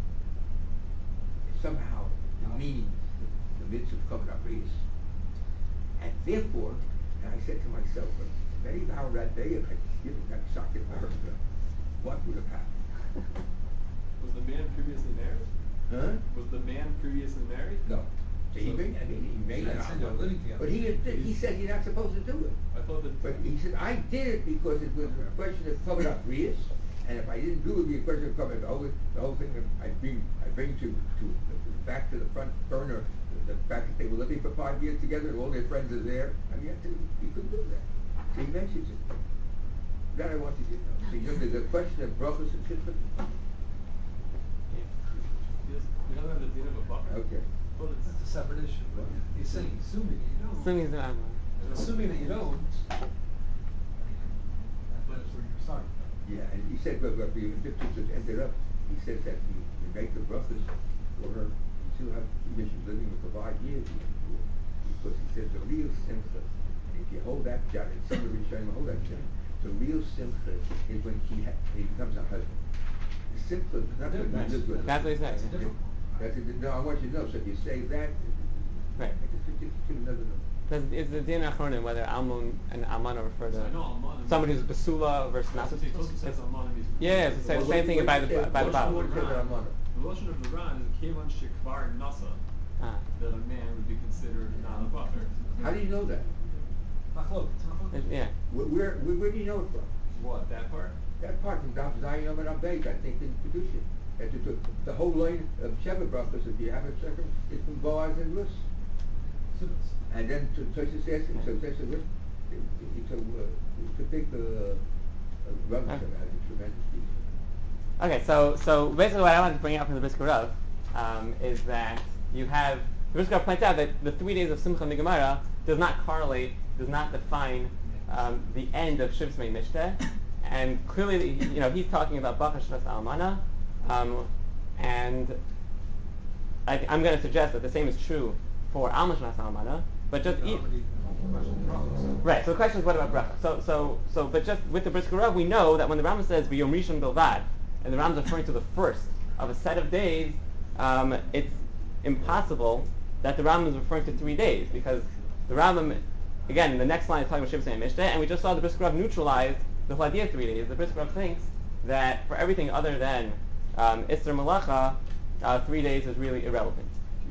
somehow demeaning the, the midst of covered abrius. And therefore, and I said to myself, but if any our Rabbeim had given that socket America, what would have happened? Was the man previously married? Huh? Was the man previously married? No. So he made, I mean, he made it out. But he he said you're not supposed to do it. I thought that. But he said I did it because it was a question of covered up rears, and if I didn't do it, it'd be a question of covered the whole the whole thing. I bring I bring to to back to the front burner the fact that they were living for five years together, and all their friends are there. I mean, you couldn't do that. So he mentions it. That I wanted you to know. So you know, there's a question of brachos and shittim. He doesn't have the din of a bucker. Okay. Well, it's, That's a separate issue. But he's saying, assuming that you don't. Assuming that I'm Assuming that you don't. That's where you're sorry. Yeah, and he said, but, but the Egyptians just ended up. He says that you, you make the brachos for her. You still have, even she's living with for five years, you can do it because he says the real simcha. And he if you hold that pshat, and some of the Rishonim hold that pshat, the real simcha is when he ha- he becomes a husband. The simcha is not when That's- he lives with That's what he said. That's a Yeah. different That's it. No, I want you to know. So if you say that, Right. I just think it's to another number. Because it's the din achronim whether almun and almana refer So I to know Almana somebody who's means- basula versus not. That's what Tosfos says Almana means- Yeah, it's the same, Well, same what- thing what by you the say- by the what bottom. you say about Almana? The Lashon of the Ran is Kevan Shekvar Nasa, Ah. that a man would be considered not a buffer. How do you know that? Machlok, it's machlok. It- yeah. Where, where, where, where do you know it from? What, that part? That part from Daf Zayin Yom and Abayt, I think, in Kedushin. That the, the, the whole line of Sheva Brachos, if you have a second, is from Boaz and Rus. Sudas. And then to Tosha says, so that's a, it- it's a, uh, it's a big, uh, uh, relative, Okay. has a tremendous piece. Okay, so so basically what I wanted to bring up from the Brisker Rav um, is that you have the Brisker Rav points out that the three days of Simcha Migamara does not correlate, does not define um, the end of Shivs Mei Mishteh, and clearly, you know, he's talking about Bachar Shnas Almana, um, and I, I'm going to suggest that the same is true for Alma Shnas Almana, but just No, eat. but he- question of brachos. Right. So the question is, what about bracha? So, so, so, but just with the Brisker Rav, we know that when the Rambam says B'Yom Rishon Bilvad, and the Rambam is referring to the first of a set of days, um, it's impossible that the Rambam is referring to three days because the Rambam, again, the next line is talking about Shivs and Mishteh, and we just saw the Brisker Rav neutralize the whole idea of three days. The Brisker Rav thinks that for everything other than um, Isser Malacha, uh, three days is really irrelevant.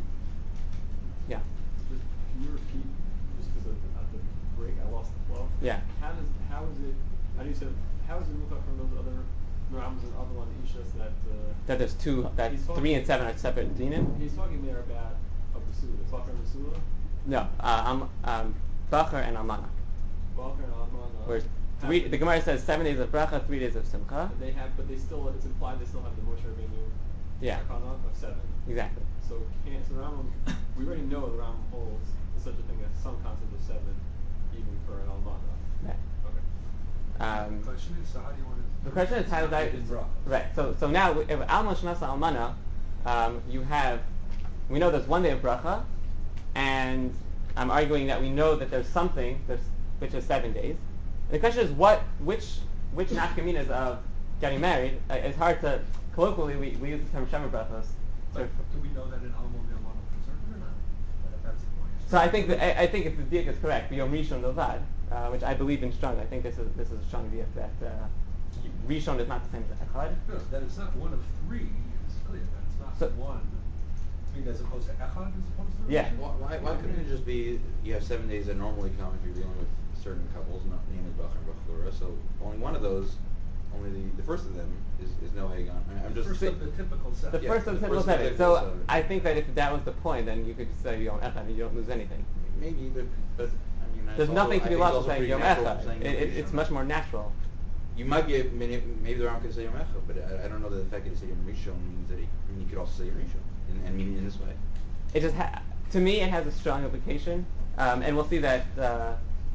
Yeah. Just, can you repeat, just because at the break I lost the flow? Yeah. How does, how is it, how do you say, how is it moved up from those other Rambams and other one Ishas that, uh, That there's two, that He's talking- three and seven are separate dinim. he's talking there about a Basula, Bachar and Basula, No, uh, um, um, Bachar and Almana. Bachar and Almana. Whereas have- three, the Gemara says seven days of bracha, three days of simcha. They have, but they still, it's implied they still have the Moshe Rabbeinu Yeah. Sakana of seven. Exactly. So can't, so the Rambam, we already know the Rambam holds such a thing as some concept of seven, even for an Almana. Right. Okay. Um, The question is, so how do you want to? the question is how does that? In brachos. Right. So so now if Alma Shnasa Almana, um, you have, we know there's one day of bracha, and I'm arguing that we know that there's something there's, which is seven days. And the question is what which which nafkaminas of getting married? Uh, it's hard to colloquially we, we use the term Shema brachos. But to- do we know that in Almon Yamana for certain or not? That- That's the point. So I think that, I, I think if the diak is correct, B'Yom Rishon Bilvad, uh, which I believe in strongly. I think this is this is a strong diak that uh, Rishon is not the same as Echad. No, that it's not one of three is clear. That it's not So- one. I mean, as opposed to Echad, as opposed to. Yeah. Rishon? Why, why, why couldn't it just be you have seven days that normally come if you're dealing with certain couples, not namely Bach and Bachura, so only one of those, only the, the first of them is, is no Hagon. I mean, I'm The just first of the typical set. The Yeah, first of the the typical first of the seven. typical So seven. I think that if that was the point, then you could just say Yom Echad and you don't lose anything. maybe, but but I mean, There's it's nothing also, to be I lost think in it's saying also Yom pretty natural Echad. from saying It, Yom it, it's Rishon. much more natural. You might be maybe, maybe the Ram could say Yom Echad, but I, I don't know that the fact that he said Yom Rishon means that he, I mean, he could also say Yom Rishon and, and mean it in this way. It just ha- to me it has a strong implication, um, and we'll see that. Uh,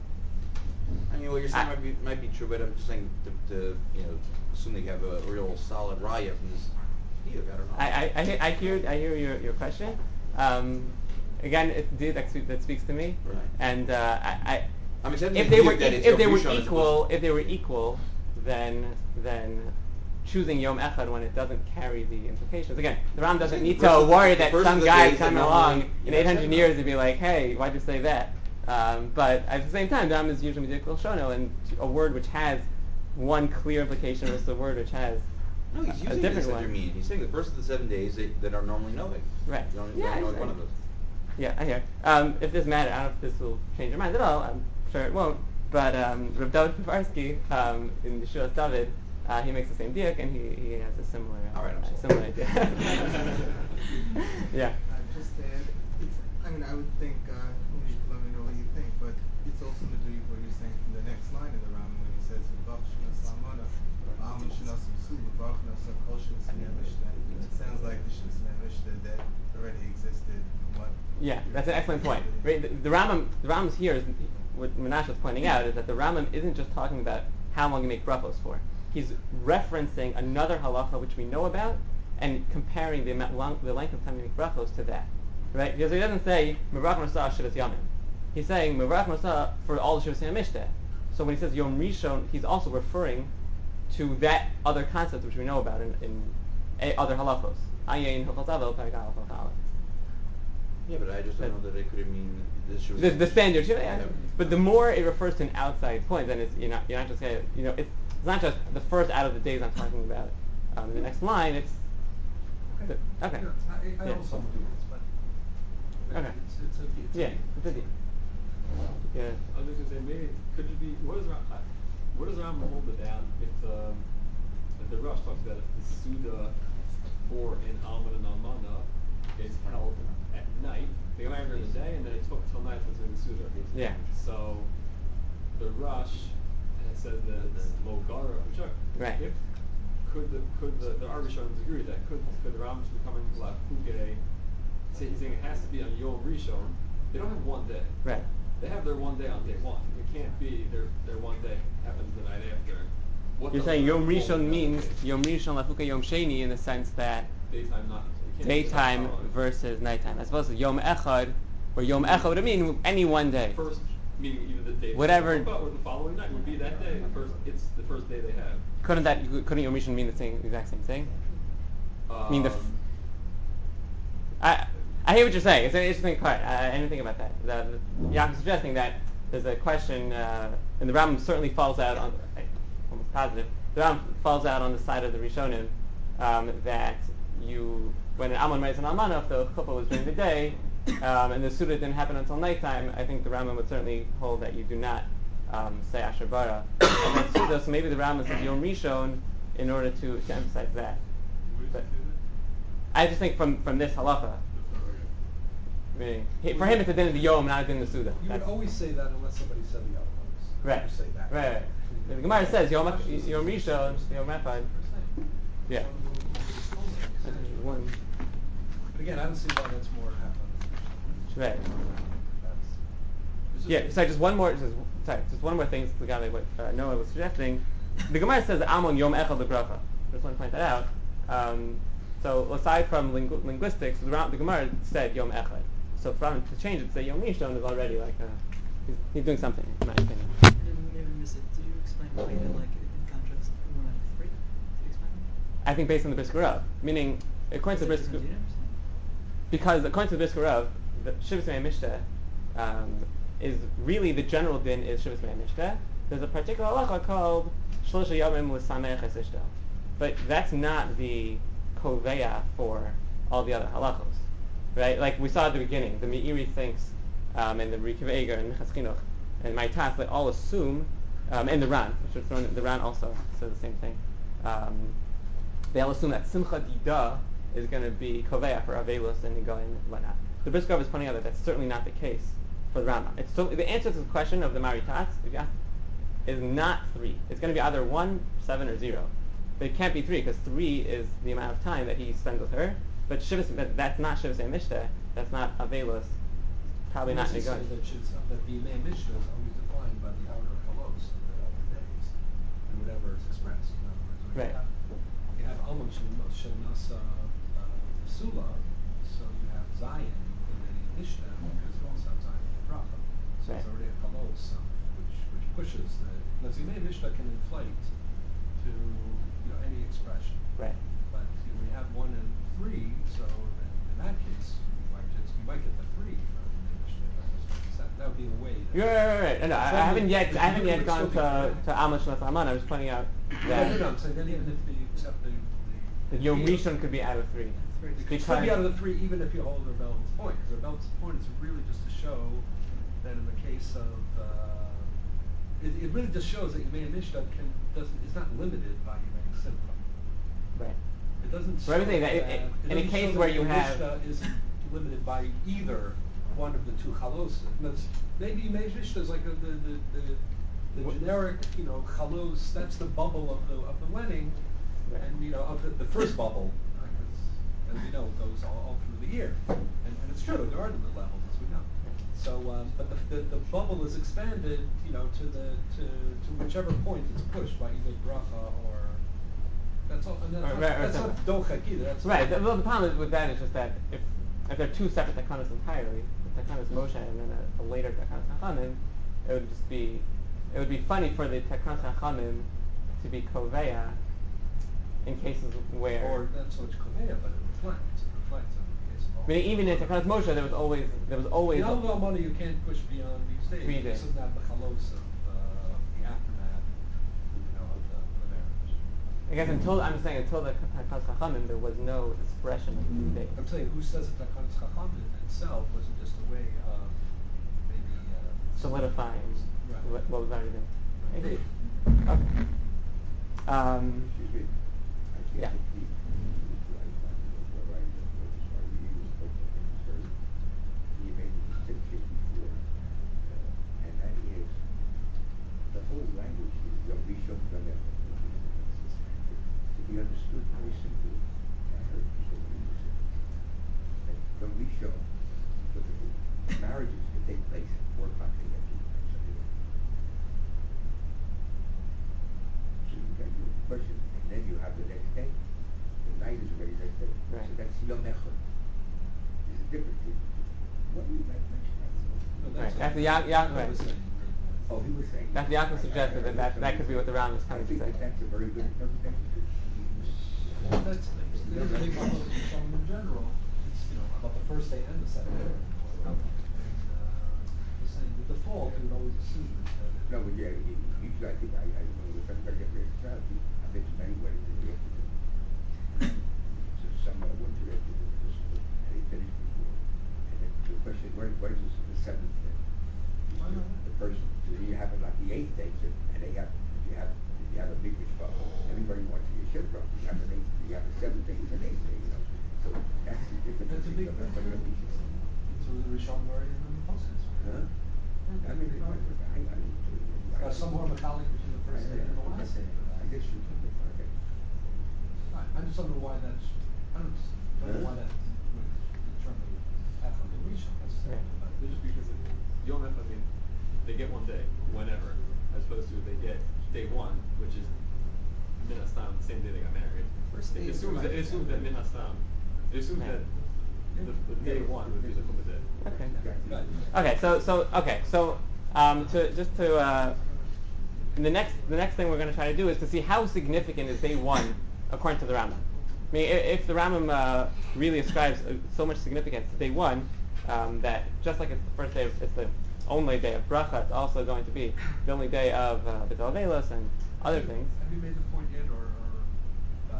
I mean, what you're saying I- might be might be true, but I'm just saying to, to you know assume that you have a real solid raya from this deal. I don't know. I, I, I, hear, I hear I hear your, your question. Um, again, it's the that, spe- that speaks to me, Right. and uh, I, I I'm accepting if the they view were that e- it's if they Yom were Rishon as equal opposed to- if they were equal, then then choosing Yom Echad when it doesn't carry the implications. Again, the Ram doesn't think need the first to of the- worry the that first of some the guy days coming that along normally- in yeah, eight hundred exactly. years to be like, hey, why'd you say that? Um, but at the same time, the Ram is usually Medikul Shono, and a word which has one clear implication versus a word which has No, he's a using different this one. as mean. He's saying the first of the seven days that, that are normally knowing. Right. You only, Yeah, you only know I- one of those. Yeah, I hear. Um, if this matter, I don't know if this will change your mind at all. I'm sure it won't. But um, Reb David Pivarsky um, in Yeshua David, uh, he makes the same diak, and he, he has a similar uh, All right, I'm uh, sold. similar idea. yeah. Uh, just to add, it's, I mean, I would think, uh, maybe you can let me know what you think, but it's also Meduy what you're saying from the next line of the Rambam when he says, "V'bach shenas almana, v'alman shenas b'sul, v'bach nasa kol shenas me'amishta." It sounds like the shenas me'amishta that already existed from what. Yeah, you're that's an excellent point. saying. Right, the, the Rambam, the Rambam's here is what Menashe was pointing out is that the Rambam isn't just talking about how long you make brachos for. He's referencing another halacha which we know about and comparing the amount, long, the length of time you make brachos to that, right? Because he doesn't say mebrach masah shivas yamim. he's saying Mevarach Masa for all the Shivas Mishteh. So when he says Yom Rishon, he's also referring to that other concept which we know about in, in a, other halachos. Ayin Hilchos Avel Perek Aleph Hilchos Aleph. Yeah, but I just don't But- know that it could mean this should. The, the standard, yeah, yeah. But the more it refers to an outside point, then it's you're not you're not just saying, you know, it's, it's not just the first out of the days I'm talking about. Um, in the next line, it's Okay. the- okay. Yeah, I, I Yeah. also do this, but Okay. it's, it's a, it's Yeah, a, it's a deal. Yeah. I was just gonna say maybe could it be what does Ram, uh, what does Ram hold it down if um, if the Rush talks about if the Suda for an Alman and Almana is held at night, they get married during the day and then it took till night to the Suda. Yeah. So the Rush uh, says that it's Logara sure. Right. If could the could the the Arishonim agree with that could could the Rambam be coming to Lafuge say he's saying it has to be on Yom Rishon. They don't have one day. Right. They have their one day on day one. It can't be their their one day happens the night after. What You're does saying the Yom Rambam Rishon hold means about Yom Rishon Lafuka Yom Sheni in the sense that daytime not it can't be daytime nighttime. versus nighttime. As opposed to Yom Echad, or Yom Echad would mean any one day. First meaning either the day Whatever- they woke up or the following night would be that day. The first it's the first day they have. Couldn't that couldn't Yom Rishon mean the same exact same thing? Um, I mean the. F- I I hear what you're saying. It's an interesting part. I, I didn't think about that. The, the, Yaakov's suggesting that there's a question, uh, and the Rambam certainly falls out on, I'm almost positive, the Rambam falls out on the side of the Rishonim um, that you, when an Alman marries an Almana, if the chuppah was during the day, um, and the Suda didn't happen until nighttime, I think the Rambam would certainly hold that you do not um, say Asher Bara on that Suda. So maybe the Rambam says Yom Rishon in order to, to emphasize that. But I just think from, from this halacha, meaning, he, for him it's a din of the Yom, not a din of the Suda. you would That's- always say that unless somebody said the other ones. Right. You say that. Right, right. The Gemara says Yom Ech- Yom Rishon, Yom Echad. Yeah. So we'll- we'll- I think one. But again, I don't see why that's more half on the Right. That's, Yeah. So just one more. Just, sorry, just one more thing. To gather what uh, Noah was suggesting. The Gemara says Amon Yom Echad LeBracha. Just want to point that out. Um, so aside from lingu- linguistics, the, Ra- the Gemara said Yom Echad. So for him to change it to say Yom Rishon is already like uh he's, he's doing something, in my opinion. Maybe, maybe miss it. Did you explain why you didn't like it in contrast to one out of three? Did you explain that? I think based on the Brisker Rav, meaning according to the Is it Brisker, different dinners? because according to the Brisker Rav, the Shivas Mei Mishteh um, is really the general din is Shivas Mei Mishteh. There's a particular halacha called Shlosha Yomim L'Samech Es Ishto, but that's not the koveya for all the other halachos, right? Like we saw at the beginning, the Meiri thinks, um, and the Rikiv Eger and Minchas Chinuch and Maitas, they all assume, um, and the Ran, which was thrown in, the Ran also says the same thing. Um, they all assume that Simcha Dida is going to be koveya for Avelos and Nigoyim and whatnot. The Brisker Rav is pointing out that that's certainly not the case for the Rambam. It's so, the answer to the question of the Maritats, if you ask, is not three. It's going to be either one, seven, or zero. But it can't be three because three is the amount of time that he spends with her. But Shivas, but that's not Shivas Mishteh. That's not Avelos. Probably not Unless you say Nigoyim. that should, that the Yemei Mishnah is always defined by the outer halos, the outer days, and whatever is expressed. In other words, when Right. you have you have Alman Shel Nasa uh, Sula, so you have Zion in the Mishnah because you also have Zion in the Bracha. So Right. it's already a halos, um, which which pushes the because the Yemei Mishnah can inflate to you know any expression. Right. But you know, we have one and three, so then in that case, you might just you might get the three from the Mishnah. That was what you said. That would be a way. Right, right, right. No, no, I, I haven't yet. I haven't yet gone to to Amos Shnas Alman. I was pointing out No, that no, no. I'm saying that even if you accept the the, the Yom idea- Rishon could be out of three. Three. it could Because- still be out of the three, even if you hold Rebel's point, because Rebel's point is really just to show that in the case of uh, it, it really just shows that Yemei Mishnah can doesn't is not limited by Yemei Simcha. Right. It doesn't So show everything that- that, it- it in a doesn't case show where that you the have- Mishnah isn't limited by either one of the two chalos. Maybe Yemei Mishnah is like a, the the the the What- generic, you know, chalos. That's the bubble of the of the wedding, Right. and you know, of the, the first bubble. Right? 'Cause, as we know, it goes all, all through the year, and, and it's true there are different levels, as we know. So, um, but the, the the bubble is expanded, you know, to the to to whichever point it's pushed by either bracha or. That's all. And that's Right, not, right, that's right. not dochek either. That's Right. The, well, the problem with that is just that if if they're two separate takanos entirely, Takanas Moshe and then a, a later Takanas Chachamim, it would just be, it would be funny for the Takanas Chachamim to be koveya in cases where. Or not so much Koveya, but it reflects. It reflects on the case of all. I mean, even in Takanas Moshe, there was always there was always. The Alma money you can't push beyond these days. Three This days. is not the chalos of uh, the aftermath, you know, of the, the marriage. I guess until I'm saying until the Takanas Chachamim, there was no expression of three days. I'm telling you, who says that Takanas Chachamim itself wasn't just a way of maybe uh, Solidifying Right. what, what was already there. Right. Okay. Um, Excuse me. I think Yeah. the key is what I find what I noticed while reading this book, I think is very, he made a distinction before, uh, and that is the whole language is Yom Rishon Gamer. To be understood very simply, I heard people when he said that Yom Rishon, because of the marriages that take place at four o'clock they get to Sunday. So you got your question, and then you have the next day. The night is already the next day. Right. So that's Yom Echad. There's a difference. What do you like mention that? No, Right. what That's the Ya- Ya- Yaakov right. was saying. Oh, he was saying. That's Yaakov I- I- suggested I that that, heard that could be what the Ram is I coming to think say. that that's a very good interpretation. Well, that's the the big problem with Shalom in general. It's you know about the first day and the second day. And uh, the same. The default you would always assume is that. It, No, but yeah, u- usually I think I, I when we first got yesterday strategy, I've been to many weddings in the afternoon. So some uh, went to the afternoon just for, and they finished before. And then the question is, what, what is this, the seventh day? Why The, not? the person, so then you have it like the eighth day, so, and they have, if you have, if you have a big mitzvah, everybody wants to get shift from. You have an eighth, you have a seventh day, it's an eighth day, you know. So that's the difference. That's a big between thing. Yom Tov and Yom Rishon. So the Rishon Mari and then the Postus. Huh? I mean, I, I, I, I. Uh, some more metallic between the first day and the last day. I guess you can define it. I, I just don't know why that's. I don't, don't know Huh? why that would determine Echad and Rishon necessarily. Yeah. But It's just because it, Yom Echad, I mean, they get one day, whenever, as opposed to they get day one, which is Min Hastam, the same day they got married. First day It is assumes that, it right. assumes that Min Hastam, it assumes Yeah. that the, the day one would be the Chumah day. Okay. Right. Okay. So so okay. So um, to just to uh, the next the next thing we're going to try to do is to see how significant is day one according to the Rambam. I mean, if, if the Rambam uh, really ascribes uh, so much significance to day one, um, that just like it's the first day, of, it's the only day of bracha, it's also going to be the only day of uh, the Galvelos and other things. Have you made the point yet, or, or about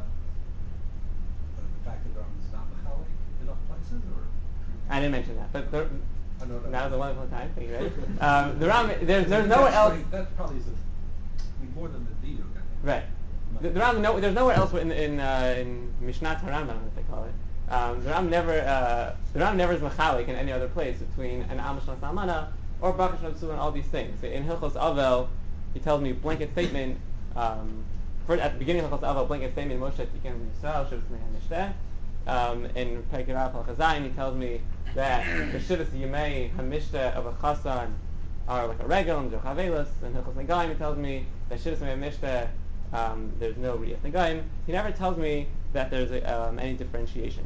uh, the fact that the Rambam is not Mechalik in enough places, or? I didn't mention that, but the, I know that. that was a wonderful time. Thank you. Right? Um, the Rambam, there's there's nowhere That's else. like- That probably is a, I mean, more than the diuk, I think. Right. The, the Rambam, no, there's nowhere else in in uh, in Mishnat Harambam, as they call it. Um, the Rambam never uh, the Rambam never is machalik in any other place between an Amashnas Almana or Baruch Hashem and all these things. In Hilchos Avel, he tells me blanket statement. Um, for, at the beginning of Hilchos Avel, blanket statement Moshe Tikkun Yisrael Shivas Me'Hanishteh. Um, in Perikirav Chazayin, he tells me that the Shivas Yemei Hamishteh of a Chasan are like a regel and Jochavelos. And Hilchos Negaim, he tells me that Shivas Me'Hanishteh Um, there's no Riyas Nagaim. He never tells me that there's a, um, any differentiation.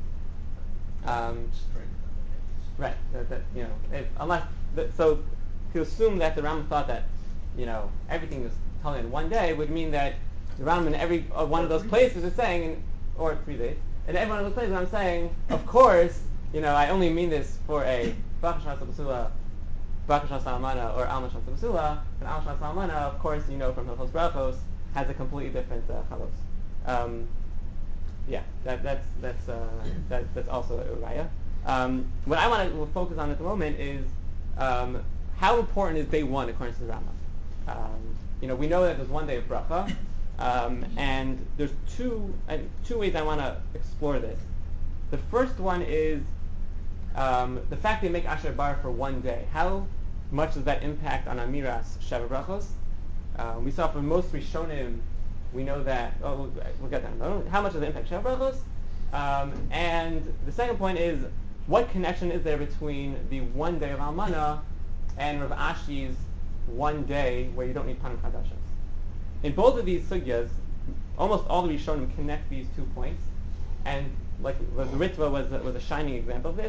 Um, Strength in the case. right. That, that, you know, if, unless that, so to assume that the Rambam thought that you know everything is telling in one day would mean that the Rambam in every uh, one of those places is saying, or three days, in every one of those places I'm saying, of course, you know, I only mean this for a Bakashas Basula, Bakashas Almana, or Almashas Basula, and Almashas Almana, of course, you know from Hilchos Brachos, has a completely different uh, chalos. Um, yeah, that, that's that's uh, that, that's also a raya. Um, what I want to focus on at the moment is um, how important is day one according to the Rambam. Um, you know, we know that there's one day of bracha, um, and there's two uh, two ways I want to explore this. The first one is um, the fact they make Asher Bar for one day. How much does that impact on Amiras Sheva Brachos? Uh, we saw from most Rishonim, we know that, oh, we'll, we'll get that. How much does it impact Sheva Brachos? Um, and the second point is, what connection is there between the one day of Almana and Rav Ashi's one day where you don't need Panim Chadashos? In both of these sugyas, almost all the Rishonim connect these two points, and like the Ritva was, was a shining example of this.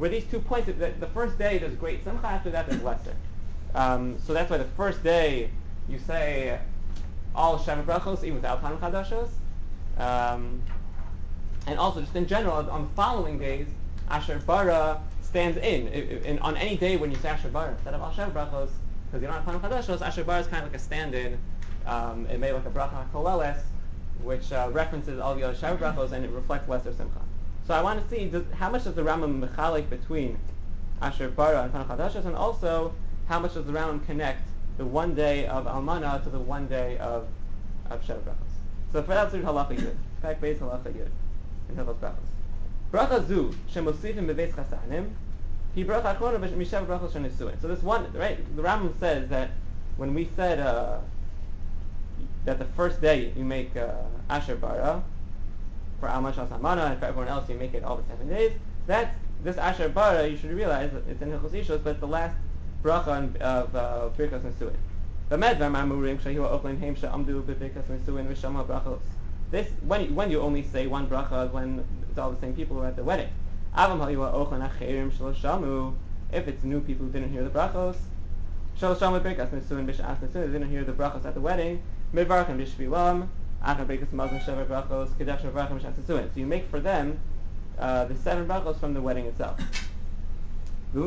where these two points, the, the first day there's great simcha, after that there's lesser. Um, so that's why the first day you say all Sheva Brachos, even without Tanakh Hadashos. Um, and also, just in general, on the following days, Asher Bara stands in. I- I- on any day when you say Asher Bara instead of Al Sheva Brachos, because you don't have Tanakh Hadashos, Asher Bara is kind of like a stand-in. Um, it may like a Bracha HaKoleles, which uh, references all the other Sheva Brachos, and it reflects lesser simcha. So I want to see does, how much does the Rambam mechalik between Asher Bara and Tanakh Hadashos, and also how much does the Rambam connect the one day of Almana to the one day of of Sheva Brachos. So for that, let's read Halacha Yud. Back base Halacha Yud in Hilchos Brachos. Bracha zu shemosifim bebeis chasanim, he bracha achrona mishav brachos shenisuin. So this one, right? The Rambam says that when we said uh, that the first day you make uh, Asher Bara for Alma Shas Hamana, and for everyone else you make it all the seven days. That's this Asher Bara. You should realize that it's in Hilchos Ishus, but it's the last bracha of uh, Birkas Nisuin. This when when you only say one bracha when it's all the same people who are at the wedding. If it's new people who didn't hear the brachos, they didn't hear the brachos at the wedding. So you make for them uh, the seven brachos from the wedding itself. You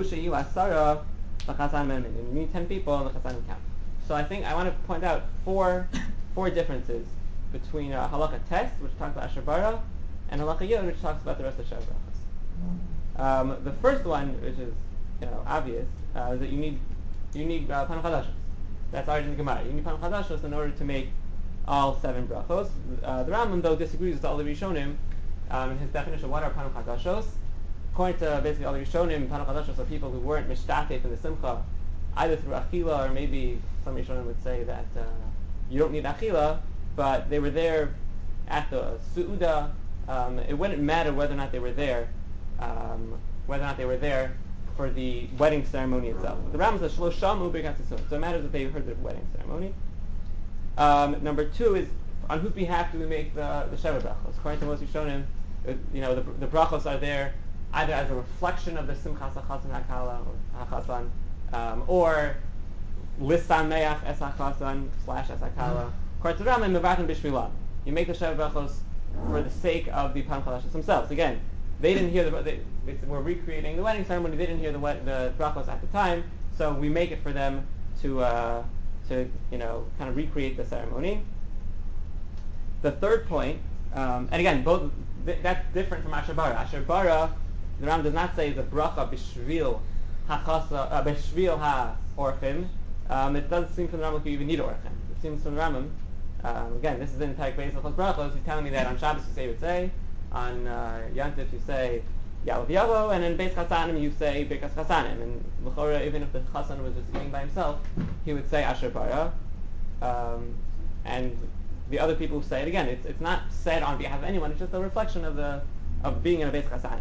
need ten people, and the chasanim count. So I think I want to point out four four differences between uh, Halacha Test, which talks about Asher Bara, and Halacha Yod, which talks about the rest of Sheva Brachos. Um, the first one, which is you know obvious, uh, is that you need you need uh, Panuch Hadashos. That's already in the Gemara. You need Panuch Hadashos in order to make all seven brachos. Uh, the Rambam though disagrees with all the Rishonim um, in his definition of what are Panuch Hadashos. According to basically all the Rishonim, Panuch Hadashos are people who weren't mishtatef in the Simcha, either through Achila or maybe some Rishonim would say that uh, you don't need Achila, but they were there at the Su'uda. Um, it wouldn't matter whether or not they were there, um, whether or not they were there for the wedding ceremony itself. The Rambam says Shlo Shamu Birkas Yisrael, so it matters that they heard the wedding ceremony. Um, number two is on whose behalf do we make the the Sheva Brachos? According to most Rishonim, uh, you know the, the brachos are there either as a reflection of the Simchas HaChasan HaKala or HaChasan, um, or Lisan Meach Es HaChasan slash Es HaKala. According to the Rambam, Mevatim Bishmilam. You make the Sheva Brachos for the sake of the Panuch Hadashos themselves. Again, they didn't hear the they, they were recreating the wedding ceremony. They didn't hear the the brachos at the time, so we make it for them to uh, to you know kind of recreate the ceremony. The third point, um, and again, both th- that's different from Asher Bara. Asher Bara, the Rambam does not say the bracha b'shvil hachasa uh, b'shvil ha-orchim. Um, it doesn't seem from the Rambam like you even need orchim. It seems from the Rambam. Um, again, this is in Perek Beis Hilchos Brachos. He's telling me that on Shabbos you say Yitzay, on uh, Yantif you say Yalav Yavo, and in Beis Chasanim you say Birkas Chasanim. And L'chora, even if the Chasan was just eating by himself, he would say Asher Bara. Um, and the other people say it again. It's it's not said on behalf of anyone. It's just a reflection of the of being in a Beis Chasanim.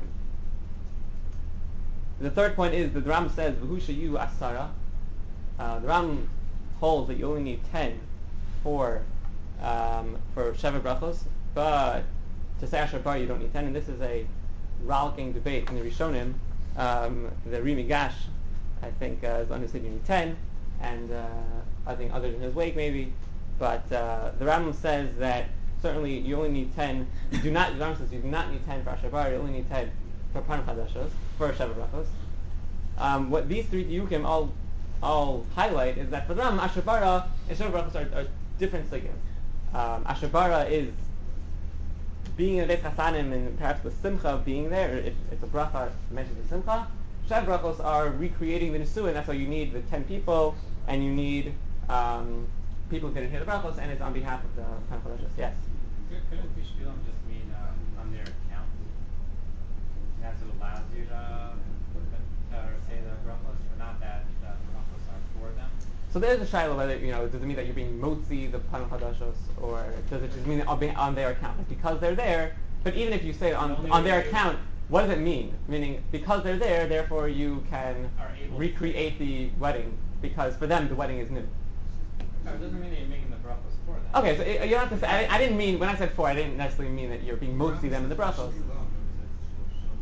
The third point is that the Ram says V'hu sheyu asara. Uh, the Ram holds that you only need ten for um, for Sheva Brachos, but to say Asher Bar you don't need ten, and this is a rollicking debate in the Rishonim. Um, the Rimi Gash, I think, uh, is the one who said you need ten, and uh, I think others in his wake maybe, but uh, the Rambam says that certainly you only need ten. You do not. The Rambam says you do not need ten for Asher Bar. You only need ten for Panuch Hadashos, for Sheva Brachos. Um, what these three diukim all all highlight is that for them Asher Bara and Sheva Brachos are, are different sugim. Um, Asher Bara is being in Beit Chasanim and perhaps the simcha of being there. If it's a bracha mentioned the simcha. Sheva Brachos are recreating the Nisuin. That's why you need the ten people, and you need um, people who didn't hear the brachos, and it's on behalf of the Panuch Hadashos. Yes. Couldn't Bishvilam just mean uh, on their account? And that's what allows you to, to say the brachos, or not that the brachos are for them? So there's a shiloh whether, you know, does it mean that you're being motzi the Panuch Hadashos, or does it just mean on, on their account? Like because they're there, but even if you say on, on their account, what does it mean? Meaning, because they're there, therefore you can recreate the wedding, because for them the wedding is new. No, it doesn't mean that you're making the brachos for them. Okay, so it, you don't have to say, I, I didn't mean, when I said for, I didn't necessarily mean that you're being motzi them in the brachos.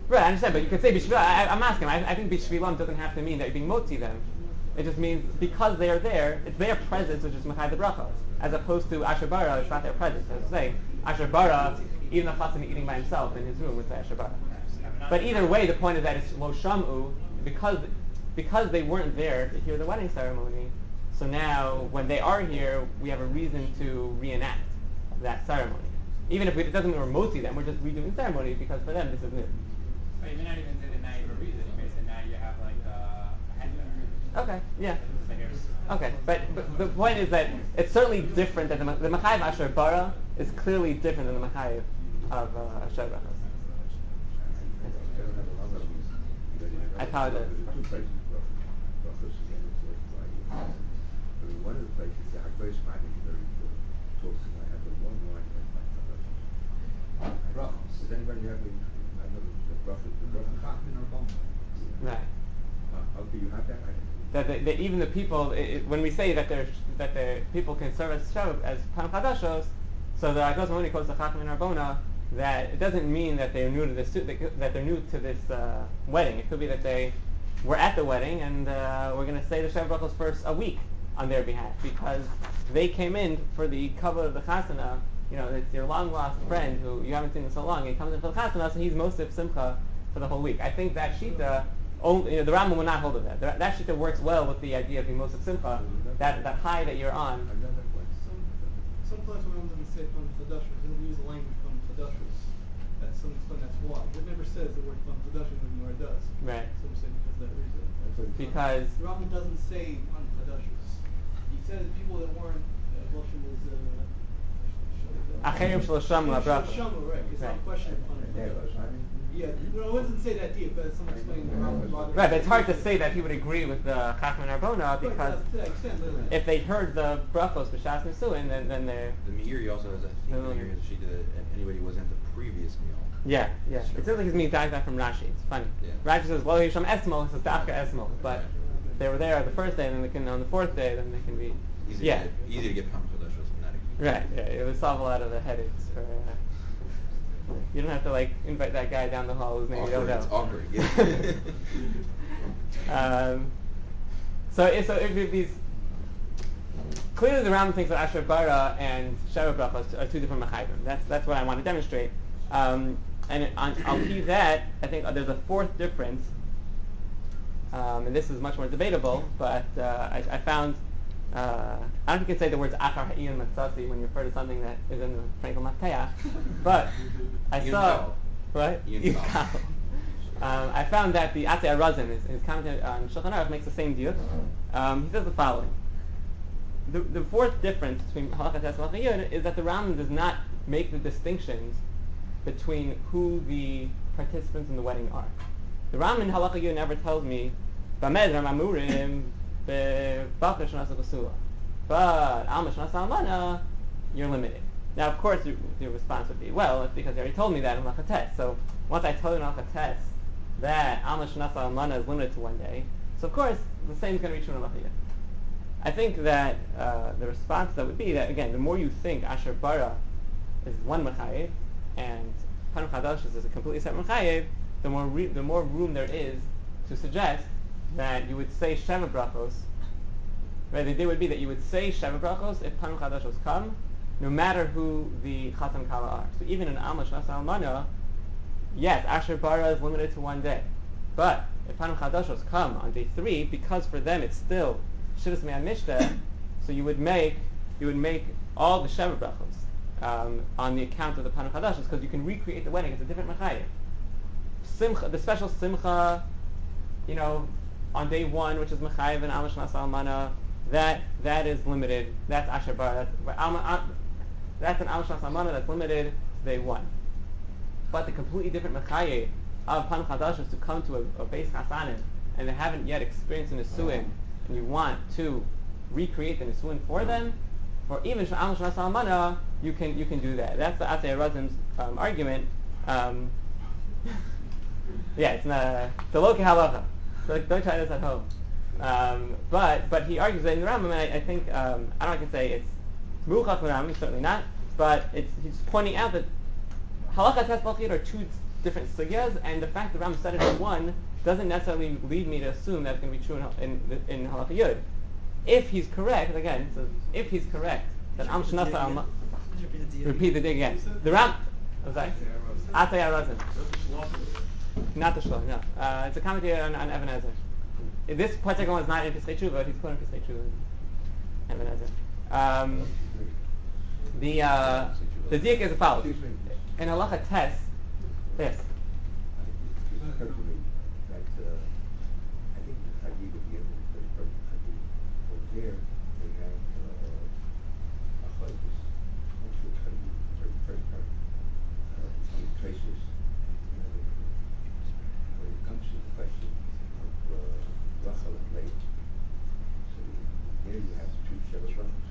Right, I understand, but you could say b'shvila. I, I'm asking. I, I think b'shvilam doesn't have to mean that you're being motzi them. It just means because they are there, it's their presence which is mechay the brachos, as opposed to Asher Bara, it's not their presence. As I say, Asher Bara, even the chassan eating by himself in his room would say Asher Bara. But either way, the point is that it's lo shamu because because they weren't there to hear the wedding ceremony. So now, when they are here, we have a reason to reenact that ceremony. Even if we, it doesn't mean we're motzi them, we're just redoing the ceremony because for them this is new. But you may not even say that now you have a reason. You may say now you have like uh, a headwear. Okay, yeah. This is like a- Okay, but, but the point is that it's certainly different than the, the Machayev Asher Bara is clearly different than the Machayev of uh, Asher Brachos. I don't have a lot of these. Because it's- I apologize. There's two places, Brach- Brachos again, it's like by, uh, I mean, one of the places, the Hagdosh Ma'anim is very important. Talks about have the one line of Brachos. Brachos. Does anybody have the, I know the the Brachos, the Brachos? Chachmin or Bama. Right. Uh, okay, you have that? I didn't. That, the, that even the people, it, it, when we say that they're, that the people can serve as Shav, as Pan Chadashos, so the Agos Moni calls the Chacham and Arbona, that it doesn't mean that they're new to this, that they're new to this uh, wedding. It could be that they were at the wedding and uh, we're going to say the Shav Brachos first a week on their behalf because they came in for the cover of the Chasana. You know, it's your long lost friend who you haven't seen in so long. He comes in for the Chasana, so he's most of Simcha for the whole week. I think that Shita. Only, you know, the Rambam will not hold of that. That, that shita works well with the idea of Mimosif Simcha, that, that high that you're on. Another one. Some, some places when doesn't say Pan Chadashos, it doesn't use the language Pan Chadashos. That's some explain that's why. It never says the word Pan Chadashos when Gemara does. Right. So we say because of that reason. Because The Rambam doesn't say Pan Chadashos. He says people that weren't, uh, Lashon is, uh, Acherim Shlosham LaBracha. Shlosham, right, it's not a question of Pan Chadashos. Yeah, no, it doesn't say that deep, but some explain the Rambam. Right, but it's hard to say that he would agree with the Chachman Arbona because to that extent, but- if they heard the brachos b'shas nisuin, then then they're The Meiri also has, I think, the Meiri has a sheet that anybody who was at the previous meal. yeah yeah. It sounds like he's being died back from Rashi. It's funny. Yeah. Rashi says lo yisham esmol, it says dafka esmol, but if they were there the first day, then they can on the fourth day, then they can be Easy yeah to get, easy to get Pam Chadashos, but not easy. right. Yeah, it would solve a lot of the headaches. For, uh, you don't have to like invite that guy down the hall whose name you don't know. It's awkward. Yeah. um, so if, so if, if these clearly the Rambam thinks that Asher Bara and Sheva Brachos are two different machayim. That's that's what I want to demonstrate. Um, and on, I'll keep that. I think there's a fourth difference, um, and this is much more debatable. But uh, I, I found uh, I don't know if you can say the words Achar Ha'iyun Matzasi when you refer to something that is in the Frankel Mafkeach, but I Ian saw Powell. right. Ian Ian Powell. Powell. Um, I found that the Atzei Arazim, his, his commentary on Shulchan Aruch, makes the same deal. Um, he says the following: the, the fourth difference between Halakha Tes and Halakha Yud is that the Rambam does not make the distinctions between who the participants in the wedding are. The Rambam in Halakha Yud never tells me, "Bamed Ramamurim beBachar Shnas Basula," but Alma Shnas Almana, you're limited. Now, of course, your, your response would be, "Well, it's because you already told me that in Halakha Tes." So once I tell you in Halakha Tes that Alma Shnas Almana is limited to one day, so of course the same is going to be true in Halakha Yud. I think that uh, the response that would be that again, the more you think Asher Bara is one mechayev and Panu Chadashos is a completely separate mechayev, the more re- the more room there is to suggest that you would say Sheva Brachos. Right, the idea would be that you would say Sheva Brachos if Panu Chadashos come, no matter who the Chatan Kala are. So even in Alma Shnas Almana, yes, Asher Bara is limited to one day, but if Panu Chadashos come on day three, because for them it's still Shivas Me'an Mishteh, so you would make you would make all the Sheva Brachos um, on the account of the Panu Chadashos because you can recreate the wedding. It's a different Mechayev. Simcha, the special Simcha, you know, on day one, which is Mechayev and Alma Shnas Almana, that that is limited. That's Asher Bara. That's Alma, uh, that's an Alma Shnas Almana that's limited to day one. But the completely different Mechayev of Panu Chadashos to come to a, a base Chasanim and they haven't yet experienced a Nisuin, and you want to recreate the Nisuin for them, or even Sha'am Sh'nas Almana, you can you can do that. That's the Atzei Arazim's um, argument. Um, yeah, it's not the Loki Halacha. So don't try this at home. Um, but but he argues that in the Rambam, and I, I think um, I don't know if I can say it's Muchach in the Rambam, certainly not, but it's he's pointing out that Halacha Tes Halakha Yud are two different sugyas, and the fact that Ram said it in one doesn't necessarily lead me to assume that's going to be true in in, in Halacha Yud. If he's correct, again, so if he's correct, that Am Shnasa Alma, repeat the dig again. The Ram, was that? Atay Arazim. Not the Shlom, no. Uh, it's a commentary on, on Even Ezer. This particular one is not in Pesach Tshuva, he's quoting Pesach Tshuva in Even Ezer. Um, the uh, the diak is as follows. In Halacha Tes, this. It just occurred to me that uh, I think the Chagig at the end of the third part of the Chagig, over there they have uh, a Chaytis, not sure Chagig, the very first part, uh, between traces and everything. When it comes to the question of uh, Rachel and Leah, so there you have two Sheva Brachos.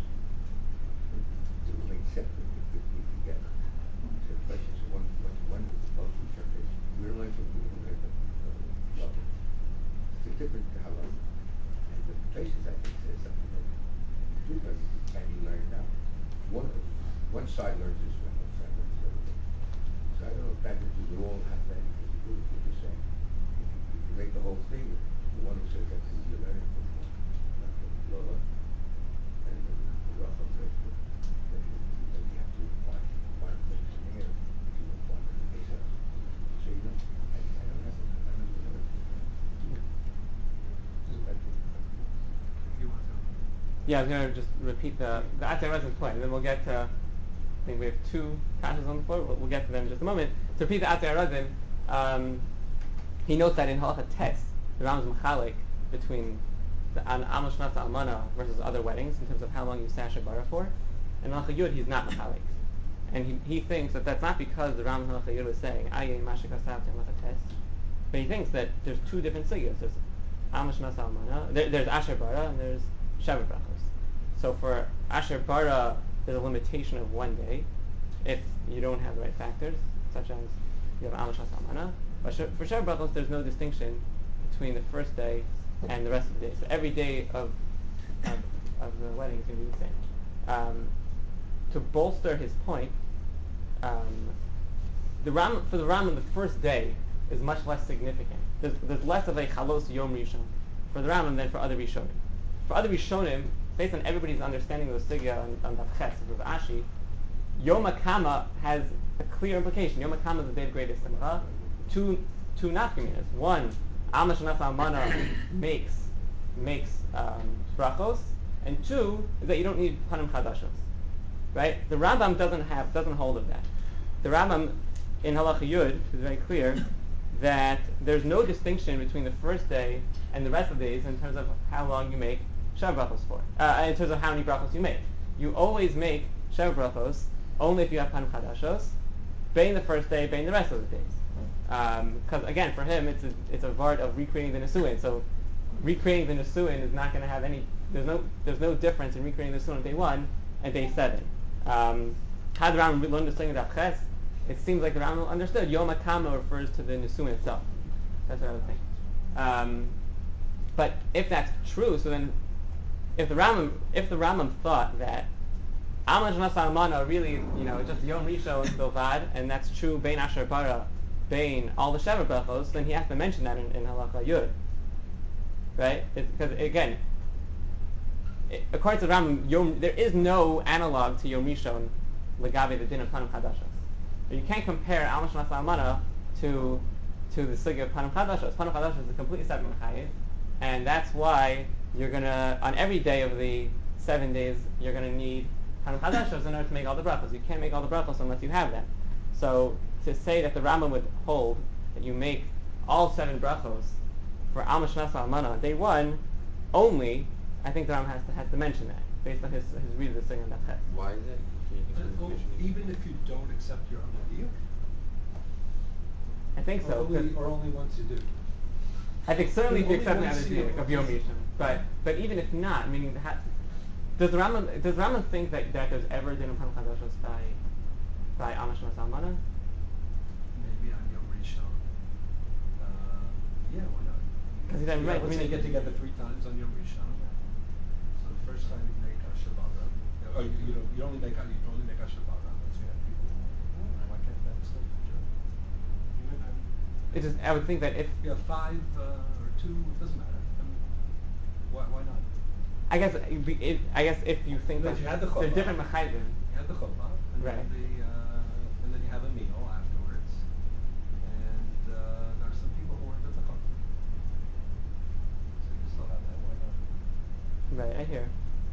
They were made separate, but fifteen together. So the question is, one, one, one both interpret. We don't like it, we don't like it. Uh, love it. It's a different halakha. And the places, I think, says something that you learn, and you learn now. One, one side learns this way, one side learns the other way. So I don't know if that would do, all have anything to do with what you're saying. If you, if you make the whole thing, the one who says that you're learning from Lola, and the, the Rachel says that, that you, that you have to find, find things in there if you don't find them in the case. So you know, I, I don't have to, I don't have to know it. So that's it. You want to? Yeah, I was going to just repeat the the Atay Arazim point, and then we'll get to. I think we have two kashas on the floor. We'll, we'll get to them in just a moment. To repeat the Atay Arazim, um, he notes that in Halacha Tes, the Ram is machalik between the an Amos Nasa Almana versus other weddings in terms of how long you say Asher Bara for. And in Halacha Yud, he's not machalik. And he, he thinks that that's not because the Ram in Halacha Yud was saying, Ayin Mashik Asavti Halacha Tes, but he thinks that there's two different sigyas. There's Amos Nasa Almana, there, there's Asher Bara, and there's Sheva Brachos. So for Asher Bara, there's a limitation of one day if you don't have the right factors, such as you have Amos Nasa Almana. But for Sheva Brachos, there's no distinction between the first day and the rest of the day. So every day of of, of the wedding is going to be the same. Um, to bolster his point, um, the Ram for the Ram on the first day is much less significant. There's, there's less of a chalos yom rishon for the Ram than for other rishonim. For other rishonim, based on everybody's understanding of the sugya on, on the ches of Ashi, Yom HaKama has a clear implication. Yom HaKama is the day of greatest simcha. Two two nafkaminas. One, Amash Nasa Almana makes makes um, brachos, and two is that you don't need panim chadashos. Right? The Rambam doesn't have doesn't hold of that. The Rambam in Halacha Yud is very clear that there's no distinction between the first day and the rest of the days in terms of how long you make Shav brachos for. Uh, in terms of how many brachos you make, you always make Shav brachos only if you have panim chadashos, bein the first day, bein the rest of the days. Because um, again, for him, it's a, it's a vart of recreating the nesuin. So recreating the nesuin is not going to have any. There's no there's no difference in recreating the nesuin on day one and day seven. Um, Had the Rambam learned to sing it ches, it seems like the Rambam understood Yom HaKama refers to the nesuin itself. That's what I would think. Um, but if that's true, so then if the Rambam if the Rambam thought that Amash Nasa Almana really, you know, just Yom Rishon Bilvad, and that's true Bein Asher Bara, Bein all the Sheva Brachos, then he has to mention that in, in Halacha Yud, right? Because again, it, according to the Rambam, Yom, there is no analog to Yom Rishon Legabe the din of Panim Chadashos. You can't compare Amash Nasa Almana to to the sugya of Panim Chadashos. Panim Chadashos is a completely separate mechayiv, and that's why you're gonna on every day of the seven days you're gonna need Panim Chadashos in order to make all the brachos. You can't make all the brachos unless you have them. So to say that the Rambam would hold that you make all seven brachos for Amash Nasa Almana on day one only, I think the Rambam has to has to mention that based on his his read of the thing on that ches. Why is that? Can you explain the Oh, conditioning? even if you don't accept your own I think or so. only, 'cause or only once you do. I think certainly if you Only accept the once other you- diak of Yom Rishon, but but even if not, I mean, ha, does the Rambam does the Rambam think that, that there's ever din of Panim Chadashos by by Amash Nasa Almana? Maybe on Yom Rishon. Uh, yeah, why not? Because he said, Yeah, right, let's say meaning- you get together three times on Yom Rishon. So the first time you make Asher Bara, oh, you, you, don't, you only make you only make Asher Bara. Let's say you have people. Why can't that still be true? Even on It just I would think that if You have five uh, or two, it doesn't matter. I mean, why why not? I guess it'd be- it, I guess if you think Because that you had the they're chuppah. different mechaydim. You have the chuppah, and Right. then the uh, and then you have a meal afterwards, and uh, there are some people who weren't at the chuppah, so you still have that. Why not? Right, I hear.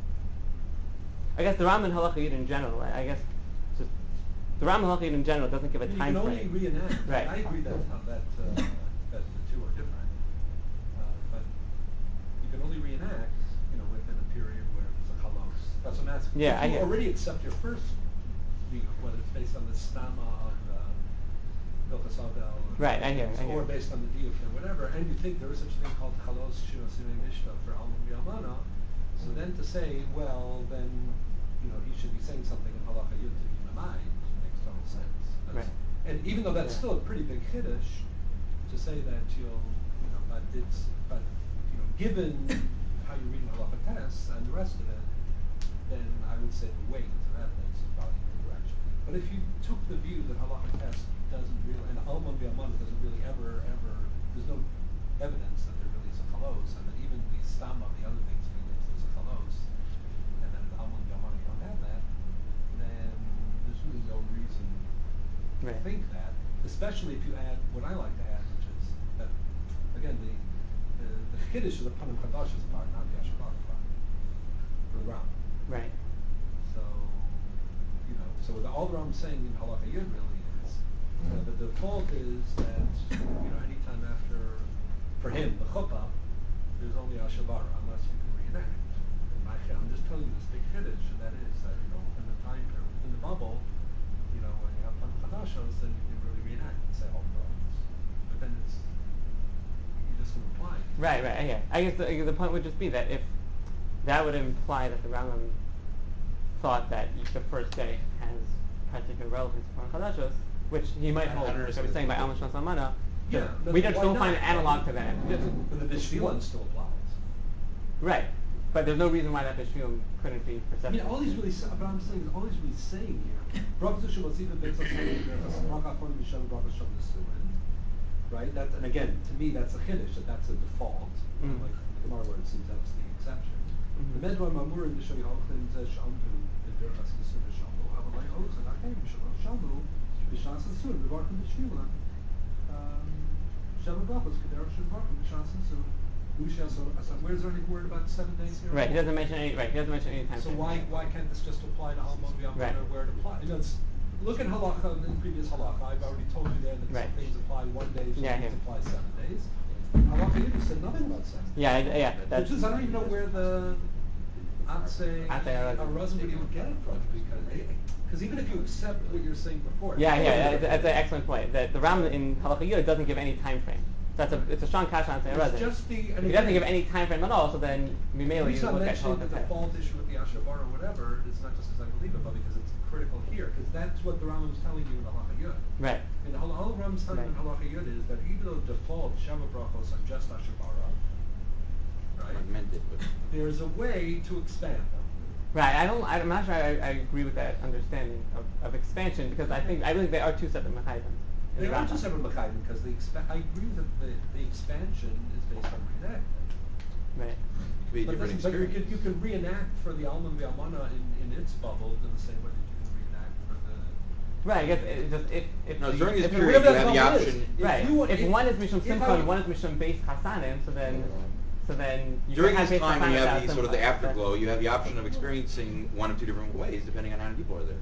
I guess the Ram and Halacha Yid in general, I, I guess just the Ram and Halacha Yid in general doesn't give a I mean, time you can frame. only reenact. Right. I agree that uh, that uh, that the two are different, uh, but you can only reenact, you know, within a period where there's a chalos. That's what I'm asking. Yeah, if I you get it. already accept your first view, whether it's based on the stama of the Hilchos Abel, Right, I hear, I hear. or based on the diuk or whatever, and you think there is such a thing called chalos shira simei mishta for alman v'almana, so then to say, well, then you know he should be saying something in halacha yud to be mamai makes total sense. That's- Right. And even though that's Yeah. still a pretty big chiddush, to say that you'll, you know, but it's, but you know, given how you're reading halacha tests and the rest of it, then I would say the weight of evidence is probably in the direction. But if you took the view that halacha test doesn't really, and alman v'almana doesn't really ever, ever, there's no evidence that there really is a chalos, and that even the stam of the other things means there's a chalos, and then the alman v'almana you don't have that, then there's really no reason Right. to think that, especially if you add what I like to add, which is that, again, the the, the chiddush is the panim chadash's part, not the ashabara part, for the Ram. Right. So, you know, so the, all the Rambam's saying in Halacha Yud really is, uh, the default is that, you know, anytime after, for him, the chuppah, there's only a shavara, unless you can reenact. And my, I'm just telling you this big chiddush, and that is that, you know, in the time, or in the bubble, you know, when you have Panim Chadashos, then you can really reenact and say all the problems. But then it's, you're just going to apply it. Right, right, I hear. I guess the, the point would just be that if that would imply that the Rambam thought that each the first day has particular relevance to Panim Chadashos, which he might I- I hold, don't like I understand was saying by the Alma point. Shnas Almana. Yeah, we that's- just why don't find not? an analog to that. Just- But the Bishvilan still applies. Right. But there's no reason why that Bishvilim couldn't be I perceptive. mean, all he's really, sa- but I'm saying is all he's really saying here. Baruch Hashem Osif and Beitz Hashem Derechas Baruch Achon V'Shem Baruch Hashem Nesuin. Right. That's, and again, to me, that's a chiddush. That that's a default. Mm. Like the Gemara, where it seems that's the exception. Mhm. The Medvar Mamurim B'Shem Yochlin Zeh Shamdu Derechas Nesuin V'Shamu. Avalei Ozen Akeim Shalom Shamu B'Shas Nesuin V'Barkim B'Shvilan. Shem Brachos K'Derech Shem Barkim B'Shas Nesuin. Where's there any word about seven days here? Right. He doesn't mention any. Right. He doesn't mention any time. So frame. why why can't this just apply to Alman V'Almana Right. where it applies? You know, it's, look at halacha in the previous halacha. I've already told you there that Right. some things apply one day, some Yeah, things yeah. apply seven days. Halacha Yiddish said nothing about seven. Yeah, I, yeah. Which That's, is, I don't even know where the Atse Atse Arazim. Arazim where you would get it from, because because even if you accept what you're saying before, yeah, it's yeah. totally That's, that's an different. excellent point. That the Ram in Halacha Yud doesn't give any time frame. So that's a it's a strong kasha on Seiraz. It's just the, If and he doesn't again, give any time frame at all, so then Mimele you Lisa look at mentioning Halacha the Test. default issue with the Ashabar or whatever, it's not just because I believe it, but because it's critical here. Because that's what the Rambam is telling you in Halacha Yud. Right. And all, all the Rambam's telling you in Right. Halacha Yud is that even though default Sheva Brachos are just Ashabara, right? I meant it, but There's a way to expand them. Right. I don't. I'm not sure. I, I agree with that understanding of, of expansion because I think I believe they are two separate mechayim. They are two separate Mechayim because the expa- I agree that the, the expansion is based on reenactment. Right. it could be a But, different doesn't- but you experience. could you can reenact for the Alman V'Almana in, in its bubble in the same way that you can reenact for the Right. I guess it just if if No, the- during this if the- period, whatever you that have the bubble is, option- if right. you want- if, if- one is mishum if simcha I- and one is mishum beis chasanim, so then so then you During can have this beis time when you chasanim have without the sort of the simcha. afterglow, you have the option of experiencing one of two different ways depending on how many people are there.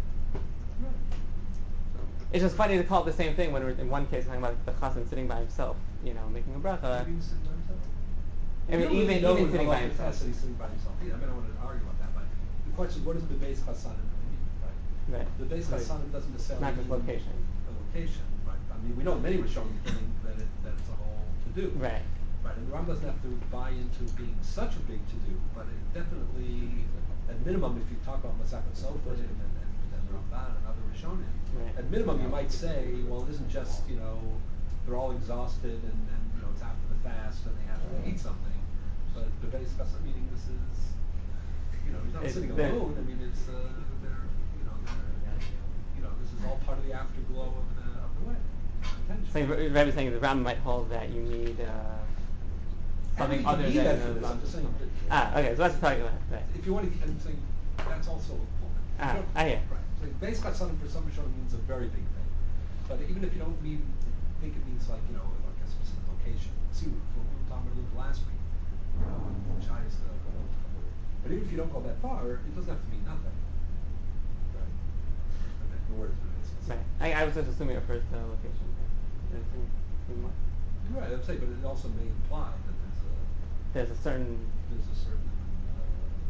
So, It's just funny to call it the same thing when we're in one case talking about the chassan sitting by himself, you know, making a bracha. Maybe he's sitting by himself. I mean, We don't really even know even in sitting by halacha himself. test that he's sitting by himself. Yeah, I mean, I don't want to argue about that, but the question is, what does the base chasanim really mean, right? Right. The base Right. chasanim doesn't necessarily Not just mean location. a location, right? I mean, we know many Rishonim think that it that it's a whole to do. Right. Right, and the Ram doesn't have to buy into being such a big to do, but it definitely, at minimum, if you talk about Masakat Sofer and, and, and, and Ramban and other Rishonim, Right. at minimum you might say, well, it isn't just, you know, they're all exhausted and, and you know, it's after the fast and they have to eat something. But the base chassan, meaning this is, you know, he's not It's sitting the- alone. I mean, it's uh, they're, you know, they're, you know, this is all part of the afterglow of the of the wedding. saying, Potentially. Rebbe saying the Ram might hold that you need uh, I don't something think other you need than that for the this. I'm just saying that- ah okay, so that's probably right. If you want to, I'm saying that's also a point. If you Ah, don't- I hear. Right. So base something for some Rishonim means a very big thing. But even if you don't mean, think it means like, you know, like a specific location. See, for what we were talking about last week, you know, when Chai is the But even if you don't go that far, it doesn't have to mean nothing. Right. Okay, the words are Right. I, I was just assuming it refers to location. There's some- some more. Right, I'm saying, but it also may imply that there's a There's a certain there's a certain uh,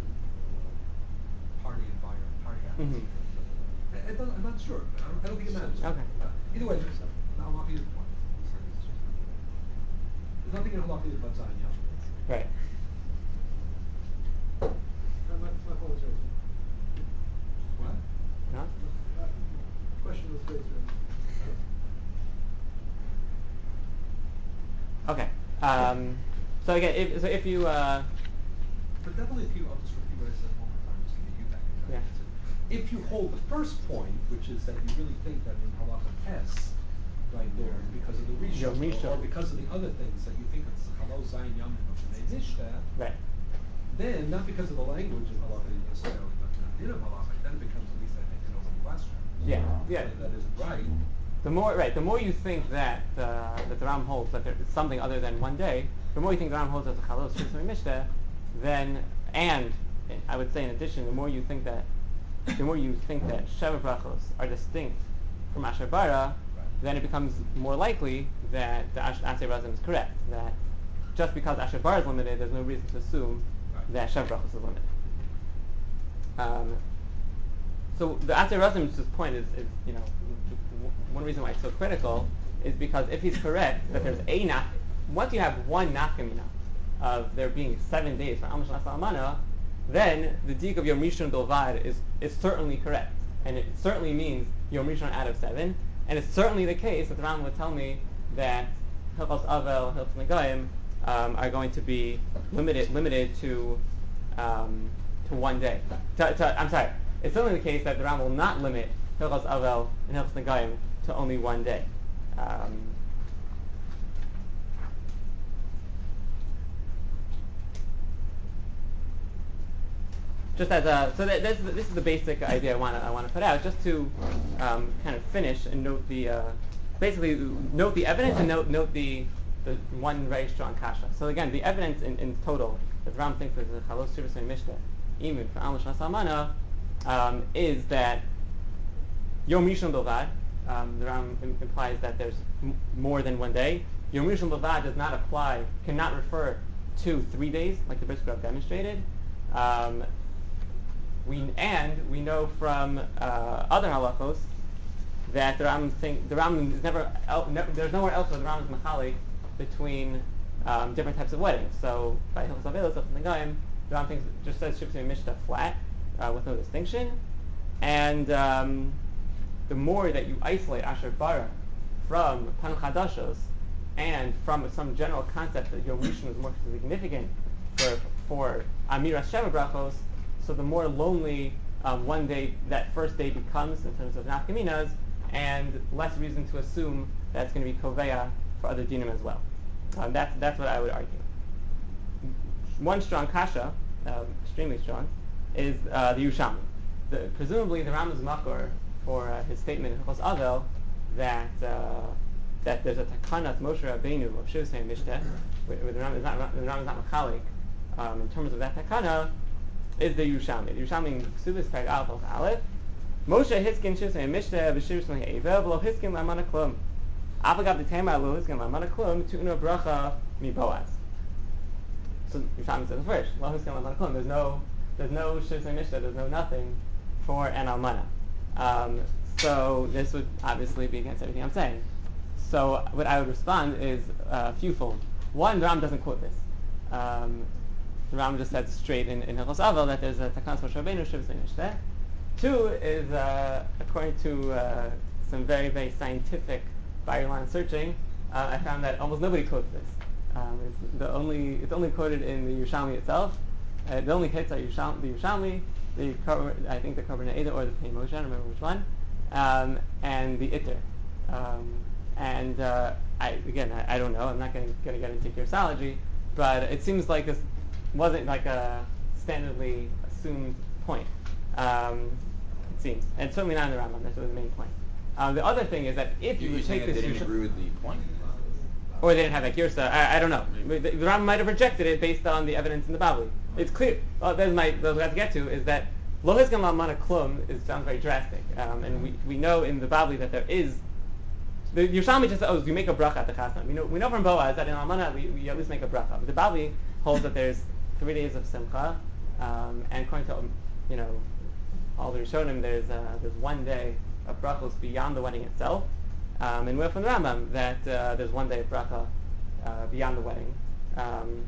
party environment, party atmosphere. Mhm. I, I don't, I'm not sure. I don't, I don't think it matters. Okay. Uh, either way, Halacha is the point. There's nothing in Halacha about Zion Yom. right. Uh, my, my phone was raised. What? No? Uh, question was raised. Okay. Um, so again, if so if you uh, But definitely, if you, I'll just repeat what I said one more time, just to get you back in Yeah. context. If you hold the first point, which is that you really think that in Halacha S, right there, because of the Yom Rishon, Rishon. or, or because of the other things that you think it's the Chalo Zayin Yamim of the Mishta, right. then not because of the language of Halacha necessarily, but the din of Halacha, then it becomes at least I think an open question. Yeah. Yeah. Whether that isn't right. The more right, the more you think that uh, that the Ram holds that there is something other than one day, the more you think the Ram holds as a chalos shusay mishta, then and I would say in addition, the more you think that the more you think that Sheva brachos are distinct from Asher Bara, then it becomes more likely that the Ash- Asher Razim is correct. That just because Asher Bara is limited, there's no reason to assume Right. that Sheva brachos is limited. Um, So the Asher Razim's point is, is, you know, w- one reason why it's so critical is because if he's correct that there's a nach, once you have one nafkamina of there being seven days for Almash Almana, then the dik of Yom Rishon Bilvad is is certainly correct, and it certainly means Yom Rishon out of seven, and it's certainly the case that the Ram would tell me that Hilchos Avel, Hilchos Negayim um, are going to be limited limited to um, to one day. To, to, I'm sorry. It's certainly the case that the Ram will not limit Hilchos Avel and Hilchos Negayim to only one day. Um, just as a so that, this, this is the basic idea I want to I want to put out, just to um, kind of finish and note the uh, basically note the evidence and note note the the one very strong kasha. So again, the evidence in, in total that the Ram thinks is a chalos shivas and mishta, even for Almash Nasamana, um, is that Yom Rishon Bilvad, um, the Ram im- implies that there's m- more than one day. Yom Rishon Bilvad does not apply, cannot refer to three days, like the Brisker have demonstrated. Um, we and we know from uh, other halachos that the Ram think the Ram is never el- ne- there's nowhere else where the Ram is machalik between um, different types of weddings. So by Hilchos Avelos, Hilchos Negayim, the Ram thinks just says Shivsei Mishta flat uh, with no distinction, and um, the more that you isolate Asher Bara from Panu Chadashos and from some general concept that Yom Rishon is more significant for for Amiras Sheva Brachos, so the more lonely um, one day that first day becomes in terms of nafkaminas, and less reason to assume that it's going to be koveya for other dinim as well. Um, that's that's what I would argue. One strong kasha, um, extremely strong, is uh, the Yerushalmi. The, presumably, the Ram is makor for uh, his statement in Hilchos Avel that uh, that there's a takanat Moshe Rabbeinu of Shivsei Mishteh, where where the Ram is not the Ram is not machalik. Um, in terms of that takana, is the Yerushalmi. The Yerushalmi in Ksubis Perek Aleph Hilchos Aleph. Moshe hiskin Shivsei Mishteh v'Shivsei Eivev lo hiskin lamana klum. Apagav d'tema lo hiskin lamana klum tu'no bracha mi Boaz. So Yerushalmi says first, lo hiskin lamana klum. There's no there's no Shivsei Mishteh. There's no nothing for an almana. Um, so this would obviously be against everything I'm saying. So what I would respond is uh, fewfold. One, the Ram doesn't quote this. Um, the Ram just said straight in, in Hilchos Avel that there's a Takanas Moshe Rabbeinu Shivsei Mishteh. Two is, uh, according to uh, some very, very scientific Bar-Ilan searching, uh, I found that almost nobody quotes this. Um, it's the only it's only quoted in the Yerushalmi itself. Uh, the only hits are Yerushalmi, the Yerushalmi, the Kor- I think the Korban Eidah or the Pnei Moshe, I don't remember which one, um, and the Itter. Um, and uh, I again I, I don't know. I'm not going to get into Gersology, but it seems like this wasn't like a standardly assumed point. Um, it seems, and certainly not in the Rambam. That's really the main point. Um, the other thing is that if you, You, you would saying take that this, they didn't Yusha- agree with the point? or they didn't have that girsa. I, I don't know. The, the Rambam might have rejected it based on the evidence in the Bavli. It's clear. Well, that's my. What I have to get to is that lo hizgam almana klum is sounds very drastic, um, and we, we know in the Bavli that there is. The Yerushalmi just says, oh, you make a bracha at the chasna. We know we know from Boaz that in almana we, we at least make a bracha. But the Bavli holds that there's three days of simcha, um, and according to you know all the Rishonim, there's uh, there's one day of brachos beyond the wedding itself. Um, and we know from the Rambam that uh, there's one day of bracha uh, beyond the wedding. Um,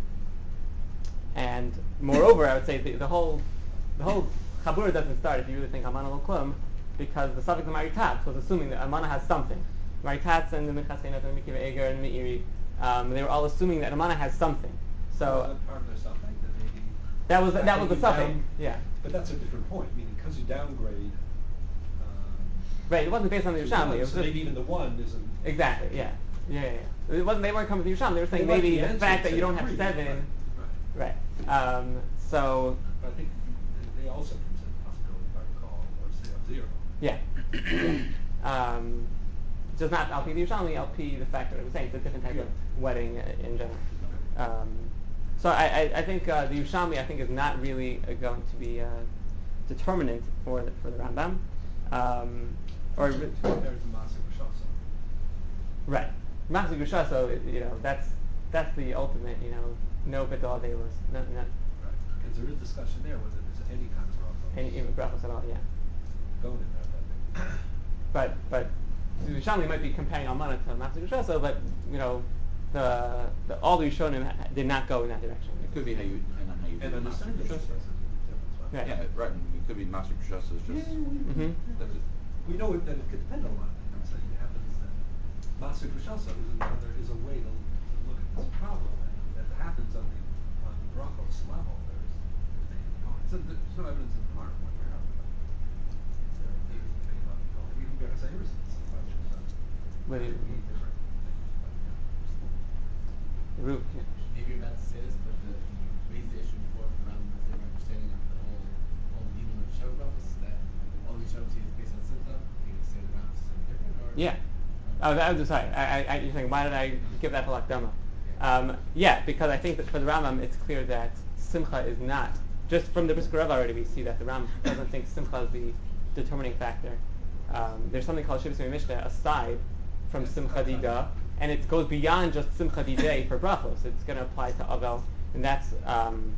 and moreover, I would say the, the whole the whole chabur doesn't start if you really think Amana lo klum, because the suffix of Maritatz was assuming that Amana has something. Maritatz and the Minchasenat and Mikiva Eger and Meiri, um, they were all assuming that Amana has something. So Was that part of their suffix? That maybe that was fact that was the you suffix. down- Yeah. But that's a different point. Meaning, because you downgrade. Um, Right. It wasn't based on the to Yerushalmi. one, It was so just, maybe even the one isn't. exactly. Yeah. Yeah. Yeah. yeah. It wasn't. They weren't coming to the Yerushalmi. They were saying They like maybe the the answer fact to that you don't have three, seven. Right. Right. Um, so. But I think they also consider the possibility, if I recall, or say of zero. Yeah. um, just not L P the Yerushalmi, L P the fact that I was saying it's a different type Yeah. of wedding uh, in general. Um, so I, I, I think uh, the Yerushalmi I think is not really uh, going to be uh, determinant for the, for the Rambam. Um, or To compare to Masik B'Shasa. right, Masik Gushaso, you know that's that's the ultimate, you know, no betal adelos, no, no Right. Because there is discussion there whether there's any kind of bracha. any even brachos at all, yeah. Going in there, I think. But but the Yerushalmi might be comparing Almana to Masik Gushaso, but you know the, the all the Rishonim ha- did not go in that direction. It could be how you depend on how you And do the understand Master the B'Shasa. difference, right? Right. Yeah, right. And it could be Master B'Shasa is just Mhm. that's it. We know it, that it could depend on a lot of things. I'm saying it happens that Masik B'Shasa is another is a way to, to look at this problem, and that happens on the on the brachos level. There's there's maybe going. So there's no evidence in the Gemara one way or other. But there there is a debate about the going. Even Be'er Hasayir is Masik B'Shasa. Wait, Could be different things, but yeah. Ru- yeah. Maybe you're about to say this, but the, you raised the issue before for around the different understanding of the whole whole meaning of Shem brachos, that all the Shem is based on Simcha. Can you say the Rambam is something different, or Yeah. Oh, that was sorry. I, I, you're saying why did I give that halakdama? Yeah. Um, yeah, because I think that for the Rambam it's clear that Simcha is not just from the Brisker Rav already we see that the Rambam doesn't think Simcha is the determining factor. Um, there's something called Shivas Mishnah aside from Simcha Dida, and it goes beyond just Simcha Didei for brachos. It's going to apply to Avel, and that's um,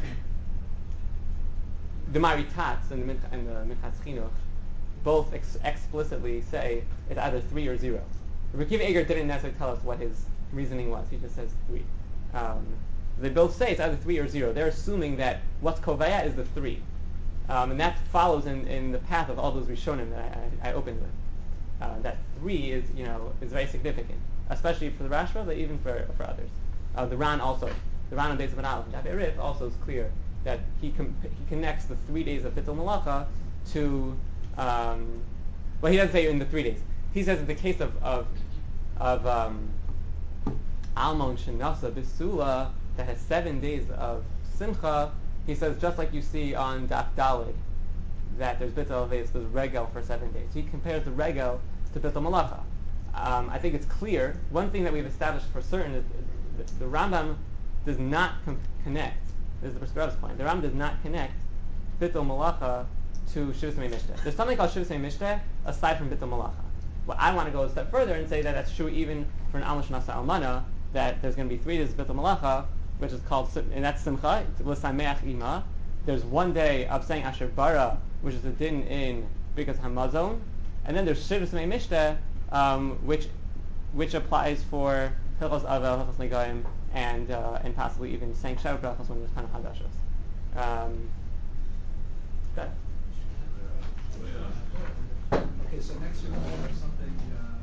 the Maritatz and the Mincha, and the Minchas Chinuch both ex- explicitly say it's either three or zero. Rabbi Akiva Eger didn't necessarily tell us what his reasoning was. He just says three. Um, they both say it's either three or zero. They're assuming that what's koveya is the three, um, and that follows in, in the path of all those Rishonim that I, I, I opened with. Uh, that three is you know is very significant, especially for the Rashba, but even for for others. Uh, the Ran also, the Ran on Beis Ben Aleph, Daf Erif also is clear that he com- he connects the three days of Bittul Malacha to um, well, he doesn't say in the three days. He says in the case of of of um, Almon Shenasa Bisula that has seven days of Simcha. He says just like you see on Daf Daled that there's Bittul Aveis, there's Regel for seven days. He compares the Regel to Bittul Malacha. Um, I think it's clear. One thing that we've established for certain is the, the Rambam does not com- connect. This is the Brisker Rav's point. The Rambam does not connect Bittul Malacha to Shivas Mishteh. There's something called Shivas Mishteh aside from Bittul Malacha. Well, I want to go a step further and say that that's true even for an Alma Shnasa Almana, that there's going to be three days of Bittul Malacha, which is called, and that's Simcha, L'Sameach Ima. There's one day of saying Asher Bara, which is a din in Birkas Hamazon, and then there's Shivas Mishteh, um, which which applies for Hilchos Avel, Hilchos Negaim, and uh, and possibly even saying Shav Brachos when there's kind of Hadashos. Um, good. Okay, so next we're going to have something. Uh,